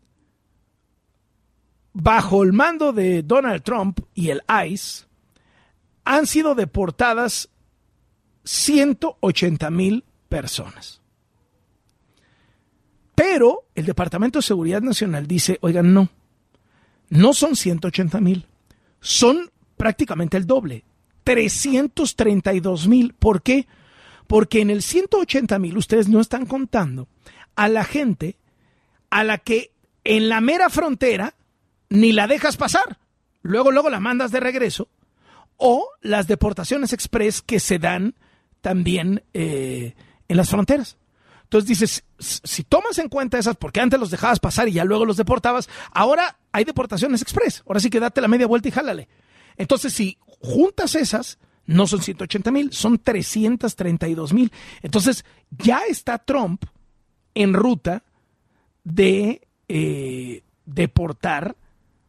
bajo el mando de Donald Trump y el ICE, han sido deportadas 180,000 personas. Pero el Departamento de Seguridad Nacional dice, oigan, no son 180,000, son prácticamente el doble, 332,000. ¿Por qué? Porque en el 180,000 ustedes no están contando a la gente a la que en la mera frontera ni la dejas pasar, luego la mandas de regreso, o las deportaciones express que se dan también en las fronteras. Entonces dices, si tomas en cuenta esas, porque antes los dejabas pasar y ya luego los deportabas, ahora hay deportaciones express. Ahora sí que date la media vuelta y jálale. Entonces, si juntas esas, no son 180,000, son 332,000. Entonces, ya está Trump en ruta de deportar.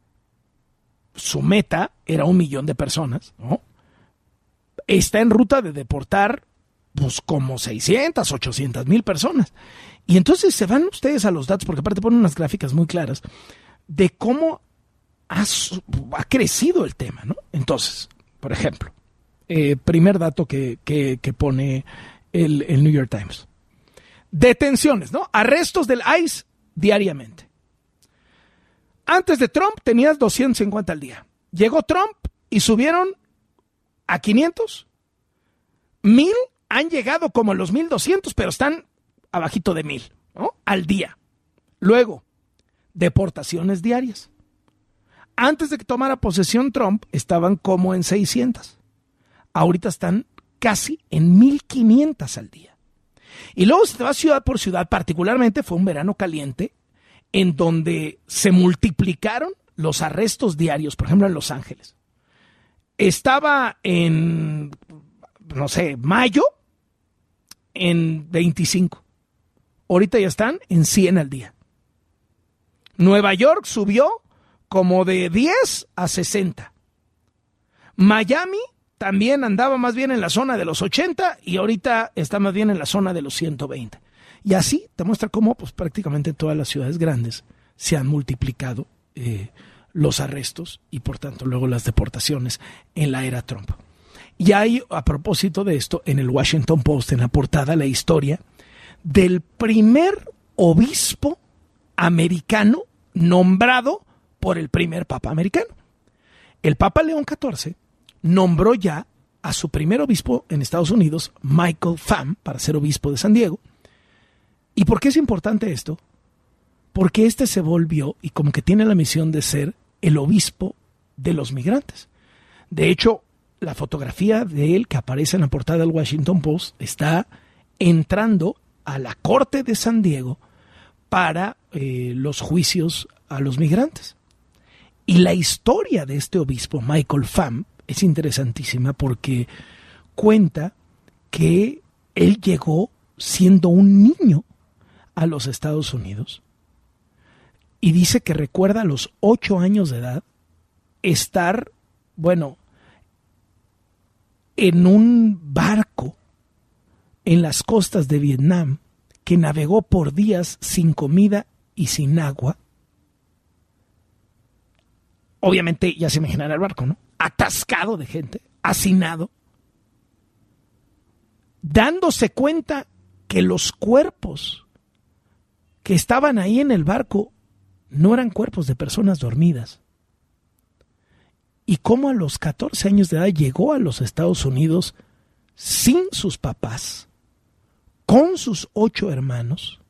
Su meta era 1,000,000 de personas, ¿no? Está en ruta de deportar pues como 600, 800,000 personas. Y entonces se van ustedes a los datos, porque aparte ponen unas gráficas muy claras de cómo ha crecido el tema, ¿no? Entonces, por ejemplo, primer dato que pone el New York Times. Detenciones, ¿no? Arrestos del ICE diariamente. Antes de Trump tenías 250 al día. Llegó Trump y subieron a 500. 1,000 han llegado como a los 1,200, pero están abajito de 1,000, ¿no? Al día. Luego, deportaciones diarias. Antes de que tomara posesión Trump, estaban como en 600. Ahorita están casi en 1,500 al día. Y luego se va ciudad por ciudad, particularmente fue un verano caliente, en donde se multiplicaron los arrestos diarios, por ejemplo en Los Ángeles. Estaba en, no sé, mayo, en 25. Ahorita ya están en 100 al día. Nueva York subió como de 10 a 60. Miami también andaba más bien en la zona de los 80 y ahorita está más bien en la zona de los 120. Y así te muestra cómo pues, prácticamente en todas las ciudades grandes se han multiplicado los arrestos y por tanto luego las deportaciones en la era Trump. Y hay, a propósito de esto, en el Washington Post, en la portada, la historia del primer obispo americano nombrado por el primer papa americano. El Papa León XIV nombró ya a su primer obispo en Estados Unidos, Michael Pham, para ser obispo de San Diego. ¿Y por qué es importante esto? Porque este se volvió y como que tiene la misión de ser el obispo de los migrantes. De hecho, la fotografía de él que aparece en la portada del Washington Post está entrando a la corte de San Diego para los juicios a los migrantes. Y la historia de este obispo, Michael Pham, es interesantísima porque cuenta que él llegó siendo un niño a los Estados Unidos. Y dice que recuerda a los 8 años de edad estar, en un barco en las costas de Vietnam que navegó por días sin comida y sin agua. Obviamente ya se imaginará el barco, ¿no? Atascado de gente, hacinado, dándose cuenta que los cuerpos que estaban ahí en el barco no eran cuerpos de personas dormidas. Y cómo a los 14 años de edad llegó a los Estados Unidos sin sus papás, con sus 8 hermanos,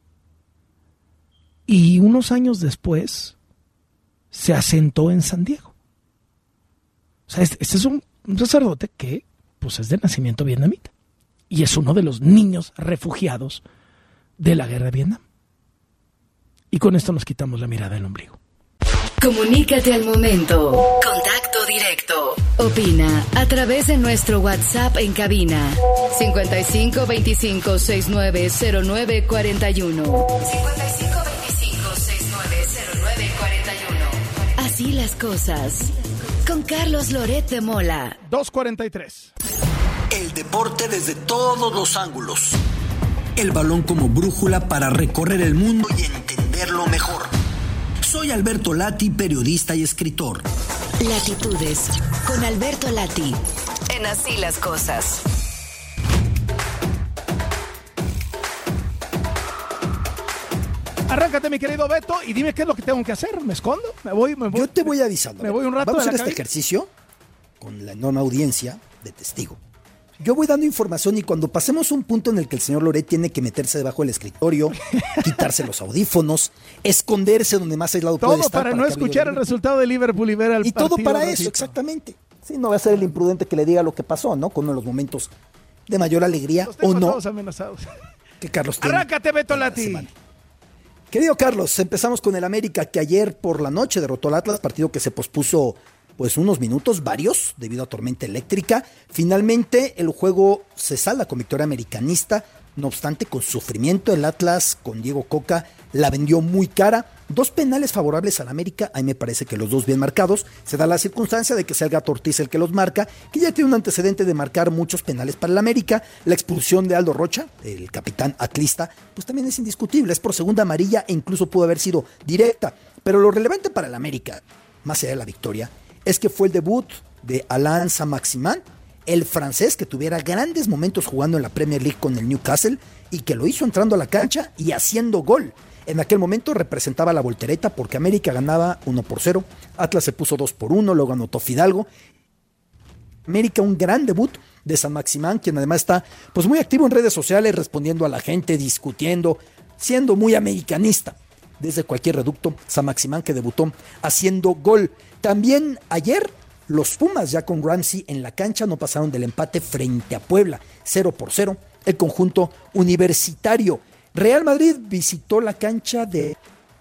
y unos años después se asentó en San Diego. O sea, este es un sacerdote que pues es de nacimiento vietnamita y es uno de los niños refugiados de la guerra de Vietnam. Y con esto nos quitamos la mirada del ombligo. Comunícate al momento. Contacto directo. Opina a través de nuestro WhatsApp en cabina 55 25 69 09 41. 55 25 69 09 41. Así las cosas. Con Carlos Loret de Mola. 2:43. El deporte desde todos los ángulos. El balón como brújula para recorrer el mundo y entenderlo mejor. Soy Alberto Lati, periodista y escritor. Latitudes con Alberto Lati. En Así las cosas. Arráncate, mi querido Beto, y dime qué es lo que tengo que hacer. ¿Me escondo? ¿Me voy? Yo te voy avisando. Me voy un rato. Vamos a hacer este ejercicio con la enorme audiencia de testigo. Yo voy dando información y cuando pasemos un punto en el que el señor Loret tiene que meterse debajo del escritorio, quitarse los audífonos, esconderse donde más aislado puede estar. Todo para no escuchar el resultado de Liverpool y ver al partido. Y todo para eso, exactamente. Sí, no va a ser el imprudente que le diga lo que pasó, ¿no? Con uno de los momentos de mayor alegría o no. Todos amenazados. Que Carlos tiene. Arráncate, Beto Lati. Querido Carlos, empezamos con el América, que ayer por la noche derrotó al Atlas, partido que se pospuso pues unos minutos, varios, debido a tormenta eléctrica. Finalmente el juego se salda con victoria americanista, no obstante con sufrimiento. El Atlas con Diego Coca la vendió muy cara. 2 penales favorables al América, a mí me parece que los 2 bien marcados. Se da la circunstancia de que sea el Gato Ortiz el que los marca, que ya tiene un antecedente de marcar muchos penales para el América. La expulsión de Aldo Rocha, el capitán atlista, pues también es indiscutible, es por segunda amarilla e incluso pudo haber sido directa. Pero lo relevante para el América, más allá de la victoria, es que fue el debut de Alain Saint-Maximin, el francés que tuviera grandes momentos jugando en la Premier League con el Newcastle y que lo hizo entrando a la cancha y haciendo gol. En aquel momento representaba la voltereta porque América ganaba 1-0, Atlas se puso 2-1, luego anotó Fidalgo. América, un gran debut de Saint-Maximin, quien además está pues muy activo en redes sociales, respondiendo a la gente, discutiendo, siendo muy americanista. Desde cualquier reducto, Saint-Maximin que debutó haciendo gol. También ayer los Pumas ya con Ramsey en la cancha no pasaron del empate frente a Puebla, 0-0, el conjunto universitario. Real Madrid visitó la cancha de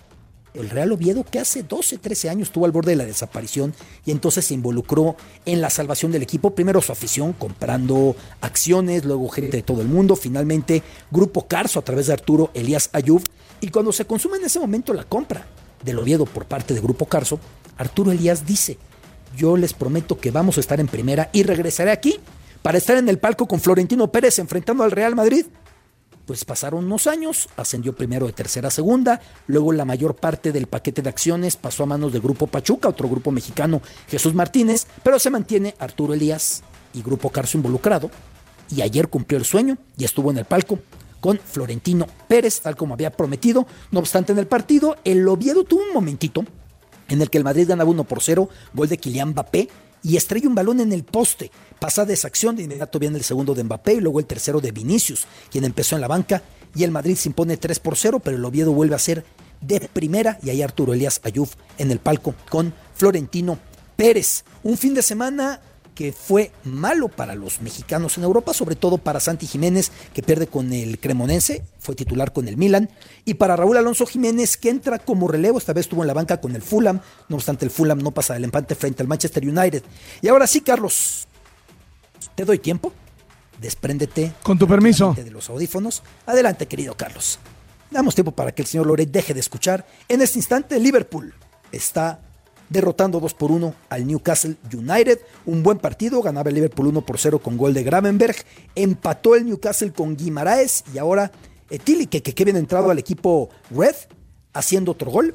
el Real Oviedo, que hace 12-13 años estuvo al borde de la desaparición y entonces se involucró en la salvación del equipo. Primero su afición comprando acciones, luego gente de todo el mundo, finalmente Grupo Carso a través de Arturo Elías Ayub. Y cuando se consume en ese momento la compra del Oviedo por parte de Grupo Carso, Arturo Elías dice: yo les prometo que vamos a estar en primera y regresaré aquí para estar en el palco con Florentino Pérez enfrentando al Real Madrid. Pues pasaron unos años, ascendió primero de tercera a segunda, luego la mayor parte del paquete de acciones pasó a manos de Grupo Pachuca, otro grupo mexicano, Jesús Martínez, pero se mantiene Arturo Elías y Grupo Carso involucrado, y ayer cumplió el sueño y estuvo en el palco con Florentino Pérez, tal como había prometido. No obstante, en el partido, el Oviedo tuvo un momentito en el que el Madrid ganaba 1-0, gol de Kylian Mbappé, y estrella un balón en el poste. Pasa de esa acción, de inmediato viene el segundo de Mbappé y luego el tercero de Vinicius, quien empezó en la banca, y el Madrid se impone 3-0, pero el Oviedo vuelve a ser de primera, y ahí Arturo Elías Ayub en el palco con Florentino Pérez. Un fin de semana que fue malo para los mexicanos en Europa, sobre todo para Santi Jiménez, que pierde con el Cremonense, fue titular con el Milan, y para Raúl Alonso Jiménez, que entra como relevo, esta vez estuvo en la banca con el Fulham, no obstante el Fulham no pasa del empate frente al Manchester United. Y ahora sí, Carlos, te doy tiempo, despréndete con tu permiso de los audífonos. Adelante, querido Carlos. Damos tiempo para que el señor Loret deje de escuchar. En este instante, Liverpool está derrotando 2-1 al Newcastle United. Un buen partido, ganaba el Liverpool 1-0 con gol de Gravenberg. Empató el Newcastle con Guimaraes y ahora Tilly, que bien entrado al equipo Red, haciendo otro gol.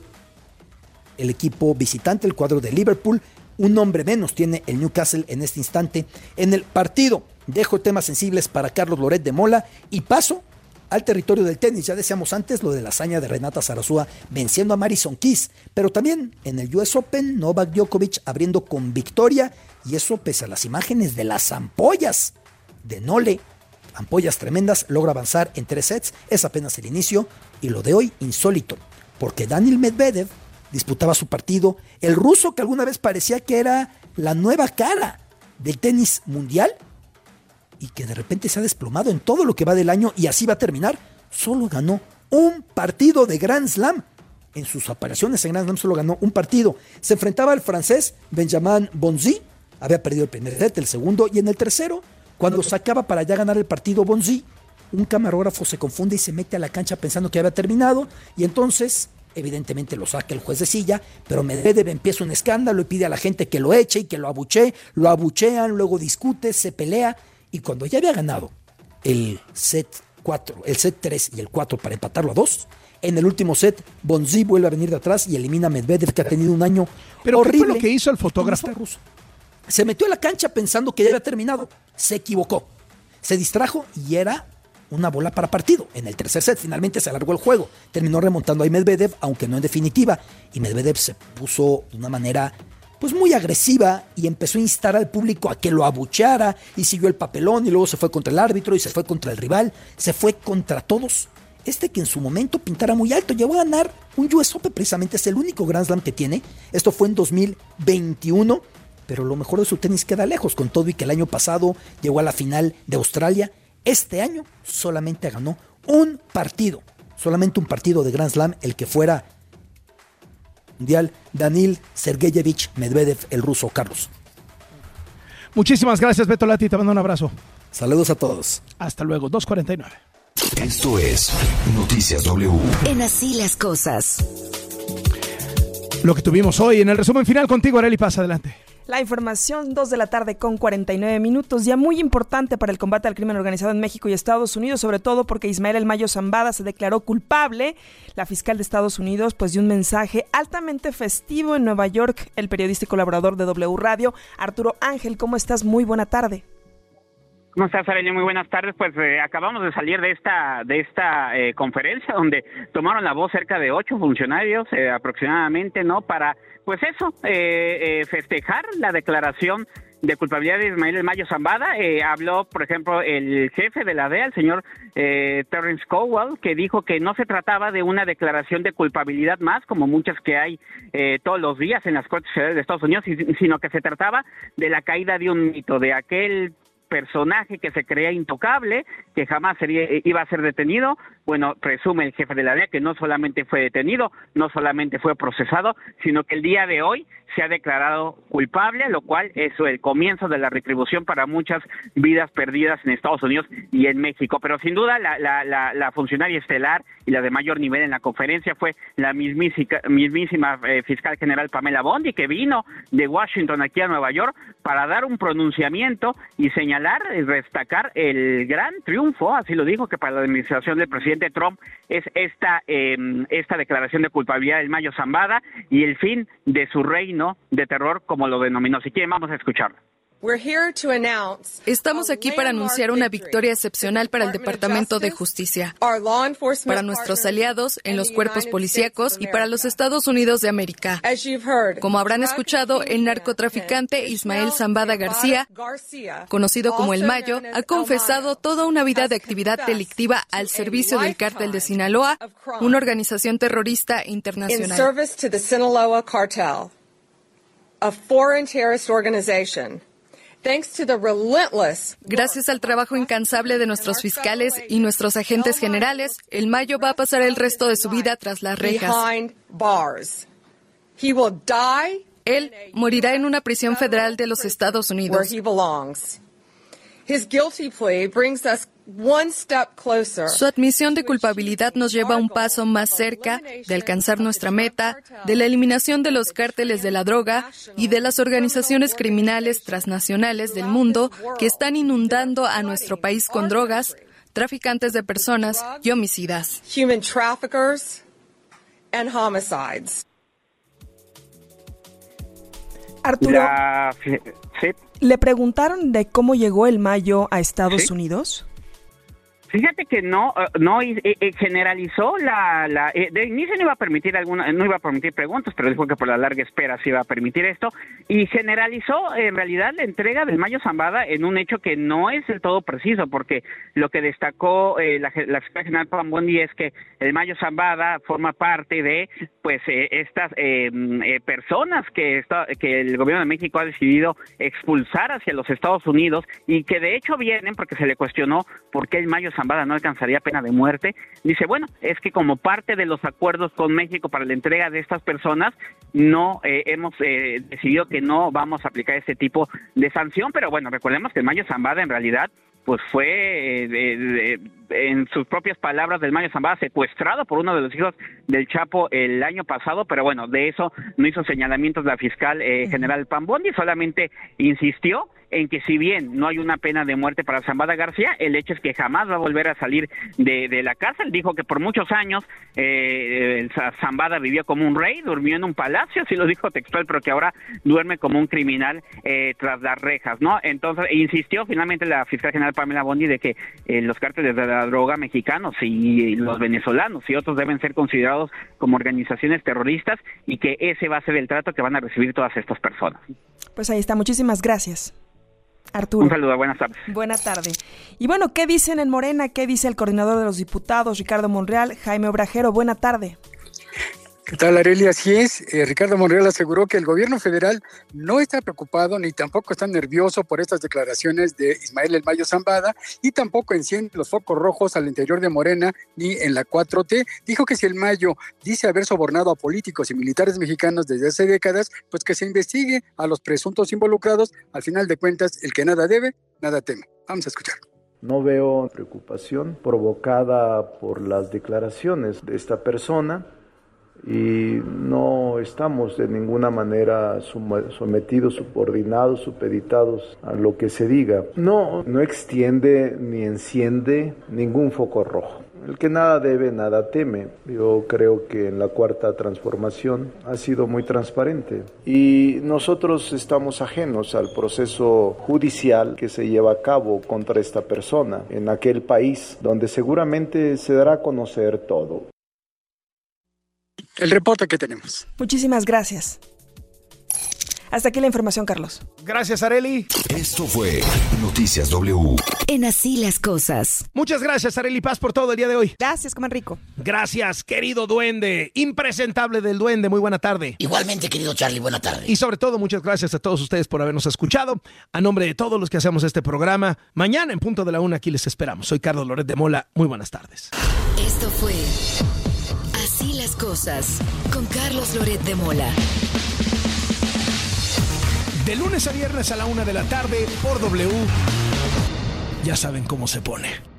El equipo visitante, el cuadro de Liverpool, un hombre menos tiene el Newcastle en este instante en el partido. Dejo temas sensibles para Carlos Loret de Mola y paso al territorio del tenis. Ya decíamos antes lo de la hazaña de Renata Zarazúa venciendo a Madison Keys, pero también en el US Open, Novak Djokovic abriendo con victoria, y eso pese a las imágenes de las ampollas de Nole, ampollas tremendas, logra avanzar en 3 sets, es apenas el inicio, y lo de hoy insólito, porque Daniil Medvedev disputaba su partido, el ruso que alguna vez parecía que era la nueva cara del tenis mundial, y que de repente se ha desplomado en todo lo que va del año y así va a terminar, solo ganó un partido de Grand Slam. En sus apariciones en Grand Slam solo ganó un partido. Se enfrentaba al francés Benjamin Bonzi, había perdido el primer set, el segundo, y en el tercero, cuando sacaba para ya ganar el partido Bonzi, un camarógrafo se confunde y se mete a la cancha pensando que había terminado, y entonces evidentemente lo saca el juez de silla, pero Medvedev empieza un escándalo y pide a la gente que lo eche y que lo abuchee, lo abuchean, luego discute, se pelea. Y cuando ya había ganado el set 4, el set 3 y el 4 para empatarlo a 2, en el último set, Bonzi vuelve a venir de atrás y elimina a Medvedev, que ha tenido un año horrible. ¿Qué fue lo que hizo el fotógrafo? Se metió a la cancha pensando que ya había terminado. Se equivocó. Se distrajo y era una bola para partido. En el tercer set finalmente se alargó el juego. Terminó remontando a Medvedev, aunque no en definitiva. Y Medvedev se puso de una manera pues muy agresiva y empezó a instar al público a que lo abucheara y siguió el papelón y luego se fue contra el árbitro y se fue contra el rival, se fue contra todos. Que en su momento pintara muy alto, llegó a ganar un US Open, precisamente es el único Grand Slam que tiene. Esto fue en 2021, pero lo mejor de su tenis queda lejos, con todo y que el año pasado llegó a la final de Australia. Este año solamente ganó un partido, solamente un partido de Grand Slam, el que fuera mundial, Daniil Sergeyevich Medvedev, el ruso. Carlos. Muchísimas gracias, Beto Lati, te mando un abrazo. Saludos a todos. Hasta luego, 2:49. Esto es Noticias W. En Así las Cosas. Lo que tuvimos hoy en el resumen final contigo, Arely Paz, adelante. La información, 2:49 p.m, ya muy importante para el combate al crimen organizado en México y Estados Unidos, sobre todo porque Ismael El Mayo Zambada se declaró culpable. La fiscal de Estados Unidos pues dio un mensaje altamente festivo en Nueva York. El periodista y colaborador de W Radio, Arturo Ángel, ¿cómo estás? Muy buena tarde. ¿Cómo estás, Arely? Muy buenas tardes. Pues acabamos de salir de esta conferencia donde tomaron la voz cerca de 8 funcionarios aproximadamente, ¿no? Para, pues eso, festejar la declaración de culpabilidad de Ismael El Mayo Zambada. Habló, por ejemplo, el jefe de la DEA, el señor Terrence Cowell, que dijo que no se trataba de una declaración de culpabilidad más, como muchas que hay todos los días en las Cortes Federales de Estados Unidos, sino que se trataba de la caída de un mito, de aquel personaje que se creía intocable, que jamás iba a ser detenido. Bueno, presume el jefe de la DEA que no solamente fue detenido, no solamente fue procesado, sino que el día de hoy se ha declarado culpable, lo cual es el comienzo de la retribución para muchas vidas perdidas en Estados Unidos y en México. Pero sin duda la funcionaria estelar y la de mayor nivel en la conferencia fue la mismísima fiscal general Pamela Bondi, que vino de Washington aquí a Nueva York para dar un pronunciamiento y señalar y destacar el gran triunfo, así lo dijo, que para la administración del presidente Trump es esta declaración de culpabilidad del Mayo Zambada y el fin de su reino de terror, como lo denominó. Si quieren, vamos a escucharlo. Estamos aquí para anunciar una victoria excepcional para el Departamento de Justicia, para nuestros aliados en los cuerpos policíacos y para los Estados Unidos de América. Como habrán escuchado, el narcotraficante Ismael Zambada García, conocido como El Mayo, ha confesado toda una vida de actividad delictiva al servicio del Cártel de Sinaloa, una organización terrorista internacional. A foreign terrorist organization. Gracias al trabajo incansable de nuestros fiscales y nuestros agentes generales, El Mayo va a pasar el resto de su vida tras las rejas. Él morirá en una prisión federal de los Estados Unidos. Su admisión de culpabilidad nos lleva un paso más cerca de alcanzar nuestra meta de la eliminación de los cárteles de la droga y de las organizaciones criminales transnacionales del mundo que están inundando a nuestro país con drogas, traficantes de personas y homicidas. Arturo, Sí. ¿le preguntaron de cómo llegó el Mayo a Estados Unidos? Fíjate que no generalizó de inicio no iba a permitir preguntas, pero dijo que por la larga espera sí iba a permitir esto, y generalizó en realidad la entrega del Mayo Zambada en un hecho que no es del todo preciso, porque lo que destacó la fiscal general Pam Bondi es que el Mayo Zambada forma parte de estas personas que el gobierno de México ha decidido expulsar hacia los Estados Unidos, y que de hecho vienen porque se le cuestionó por qué el Mayo Zambada no alcanzaría pena de muerte. Dice, bueno, es que como parte de los acuerdos con México para la entrega de estas personas, no hemos decidido que no vamos a aplicar este tipo de sanción, pero bueno, recordemos que el Mayo Zambada en realidad pues fue, en sus propias palabras, del Mayo Zambada secuestrado por uno de los hijos del Chapo el año pasado, pero bueno, de eso no hizo señalamientos la fiscal general Pam Bondi, solamente insistió en que si bien no hay una pena de muerte para Zambada García, el hecho es que jamás va a volver a salir de la cárcel. Dijo que por muchos años Zambada vivió como un rey, durmió en un palacio, así lo dijo textual, pero que ahora duerme como un criminal tras las rejas, ¿no? Entonces, insistió finalmente la fiscal general Pamela Bondi de que los cárteles de la droga mexicanos y los venezolanos y otros deben ser considerados como organizaciones terroristas, y que ese va a ser el trato que van a recibir todas estas personas. Pues ahí está, muchísimas gracias, Arturo. Un saludo, buenas tardes. Buena tarde. Y bueno, ¿qué dicen en Morena? ¿Qué dice el coordinador de los diputados, Ricardo Monreal? Jaime Obrajero, buena tarde. ¿Qué tal, Arely? Así es, Ricardo Monreal aseguró que el gobierno federal no está preocupado ni tampoco está nervioso por estas declaraciones de Ismael El Mayo Zambada, y tampoco enciende los focos rojos al interior de Morena ni en la 4T. Dijo que si El Mayo dice haber sobornado a políticos y militares mexicanos desde hace décadas, pues que se investigue a los presuntos involucrados. Al final de cuentas, el que nada debe, nada teme. Vamos a escuchar. No veo preocupación provocada por las declaraciones de esta persona, y no estamos de ninguna manera sometidos, subordinados, supeditados a lo que se diga. No extiende ni enciende ningún foco rojo. El que nada debe, nada teme. Yo creo que en la Cuarta Transformación ha sido muy transparente, y nosotros estamos ajenos al proceso judicial que se lleva a cabo contra esta persona en aquel país, donde seguramente se dará a conocer todo. El reporte que tenemos. Muchísimas gracias. Hasta aquí la información, Carlos. Gracias, Arely. Esto fue Noticias W. En Así las Cosas. Muchas gracias, Arely Paz, por todo el día de hoy. Gracias, coman rico. Gracias, querido duende. Impresentable del duende, muy buena tarde. Igualmente, querido Charlie, buena tarde. Y sobre todo, muchas gracias a todos ustedes por habernos escuchado. A nombre de todos los que hacemos este programa, mañana en punto de la 1 aquí les esperamos. Soy Carlos Loret de Mola. Muy buenas tardes. Esto fue Así las Cosas con Carlos Loret de Mola. De lunes a viernes a la 1 de la tarde por W. Ya saben cómo se pone.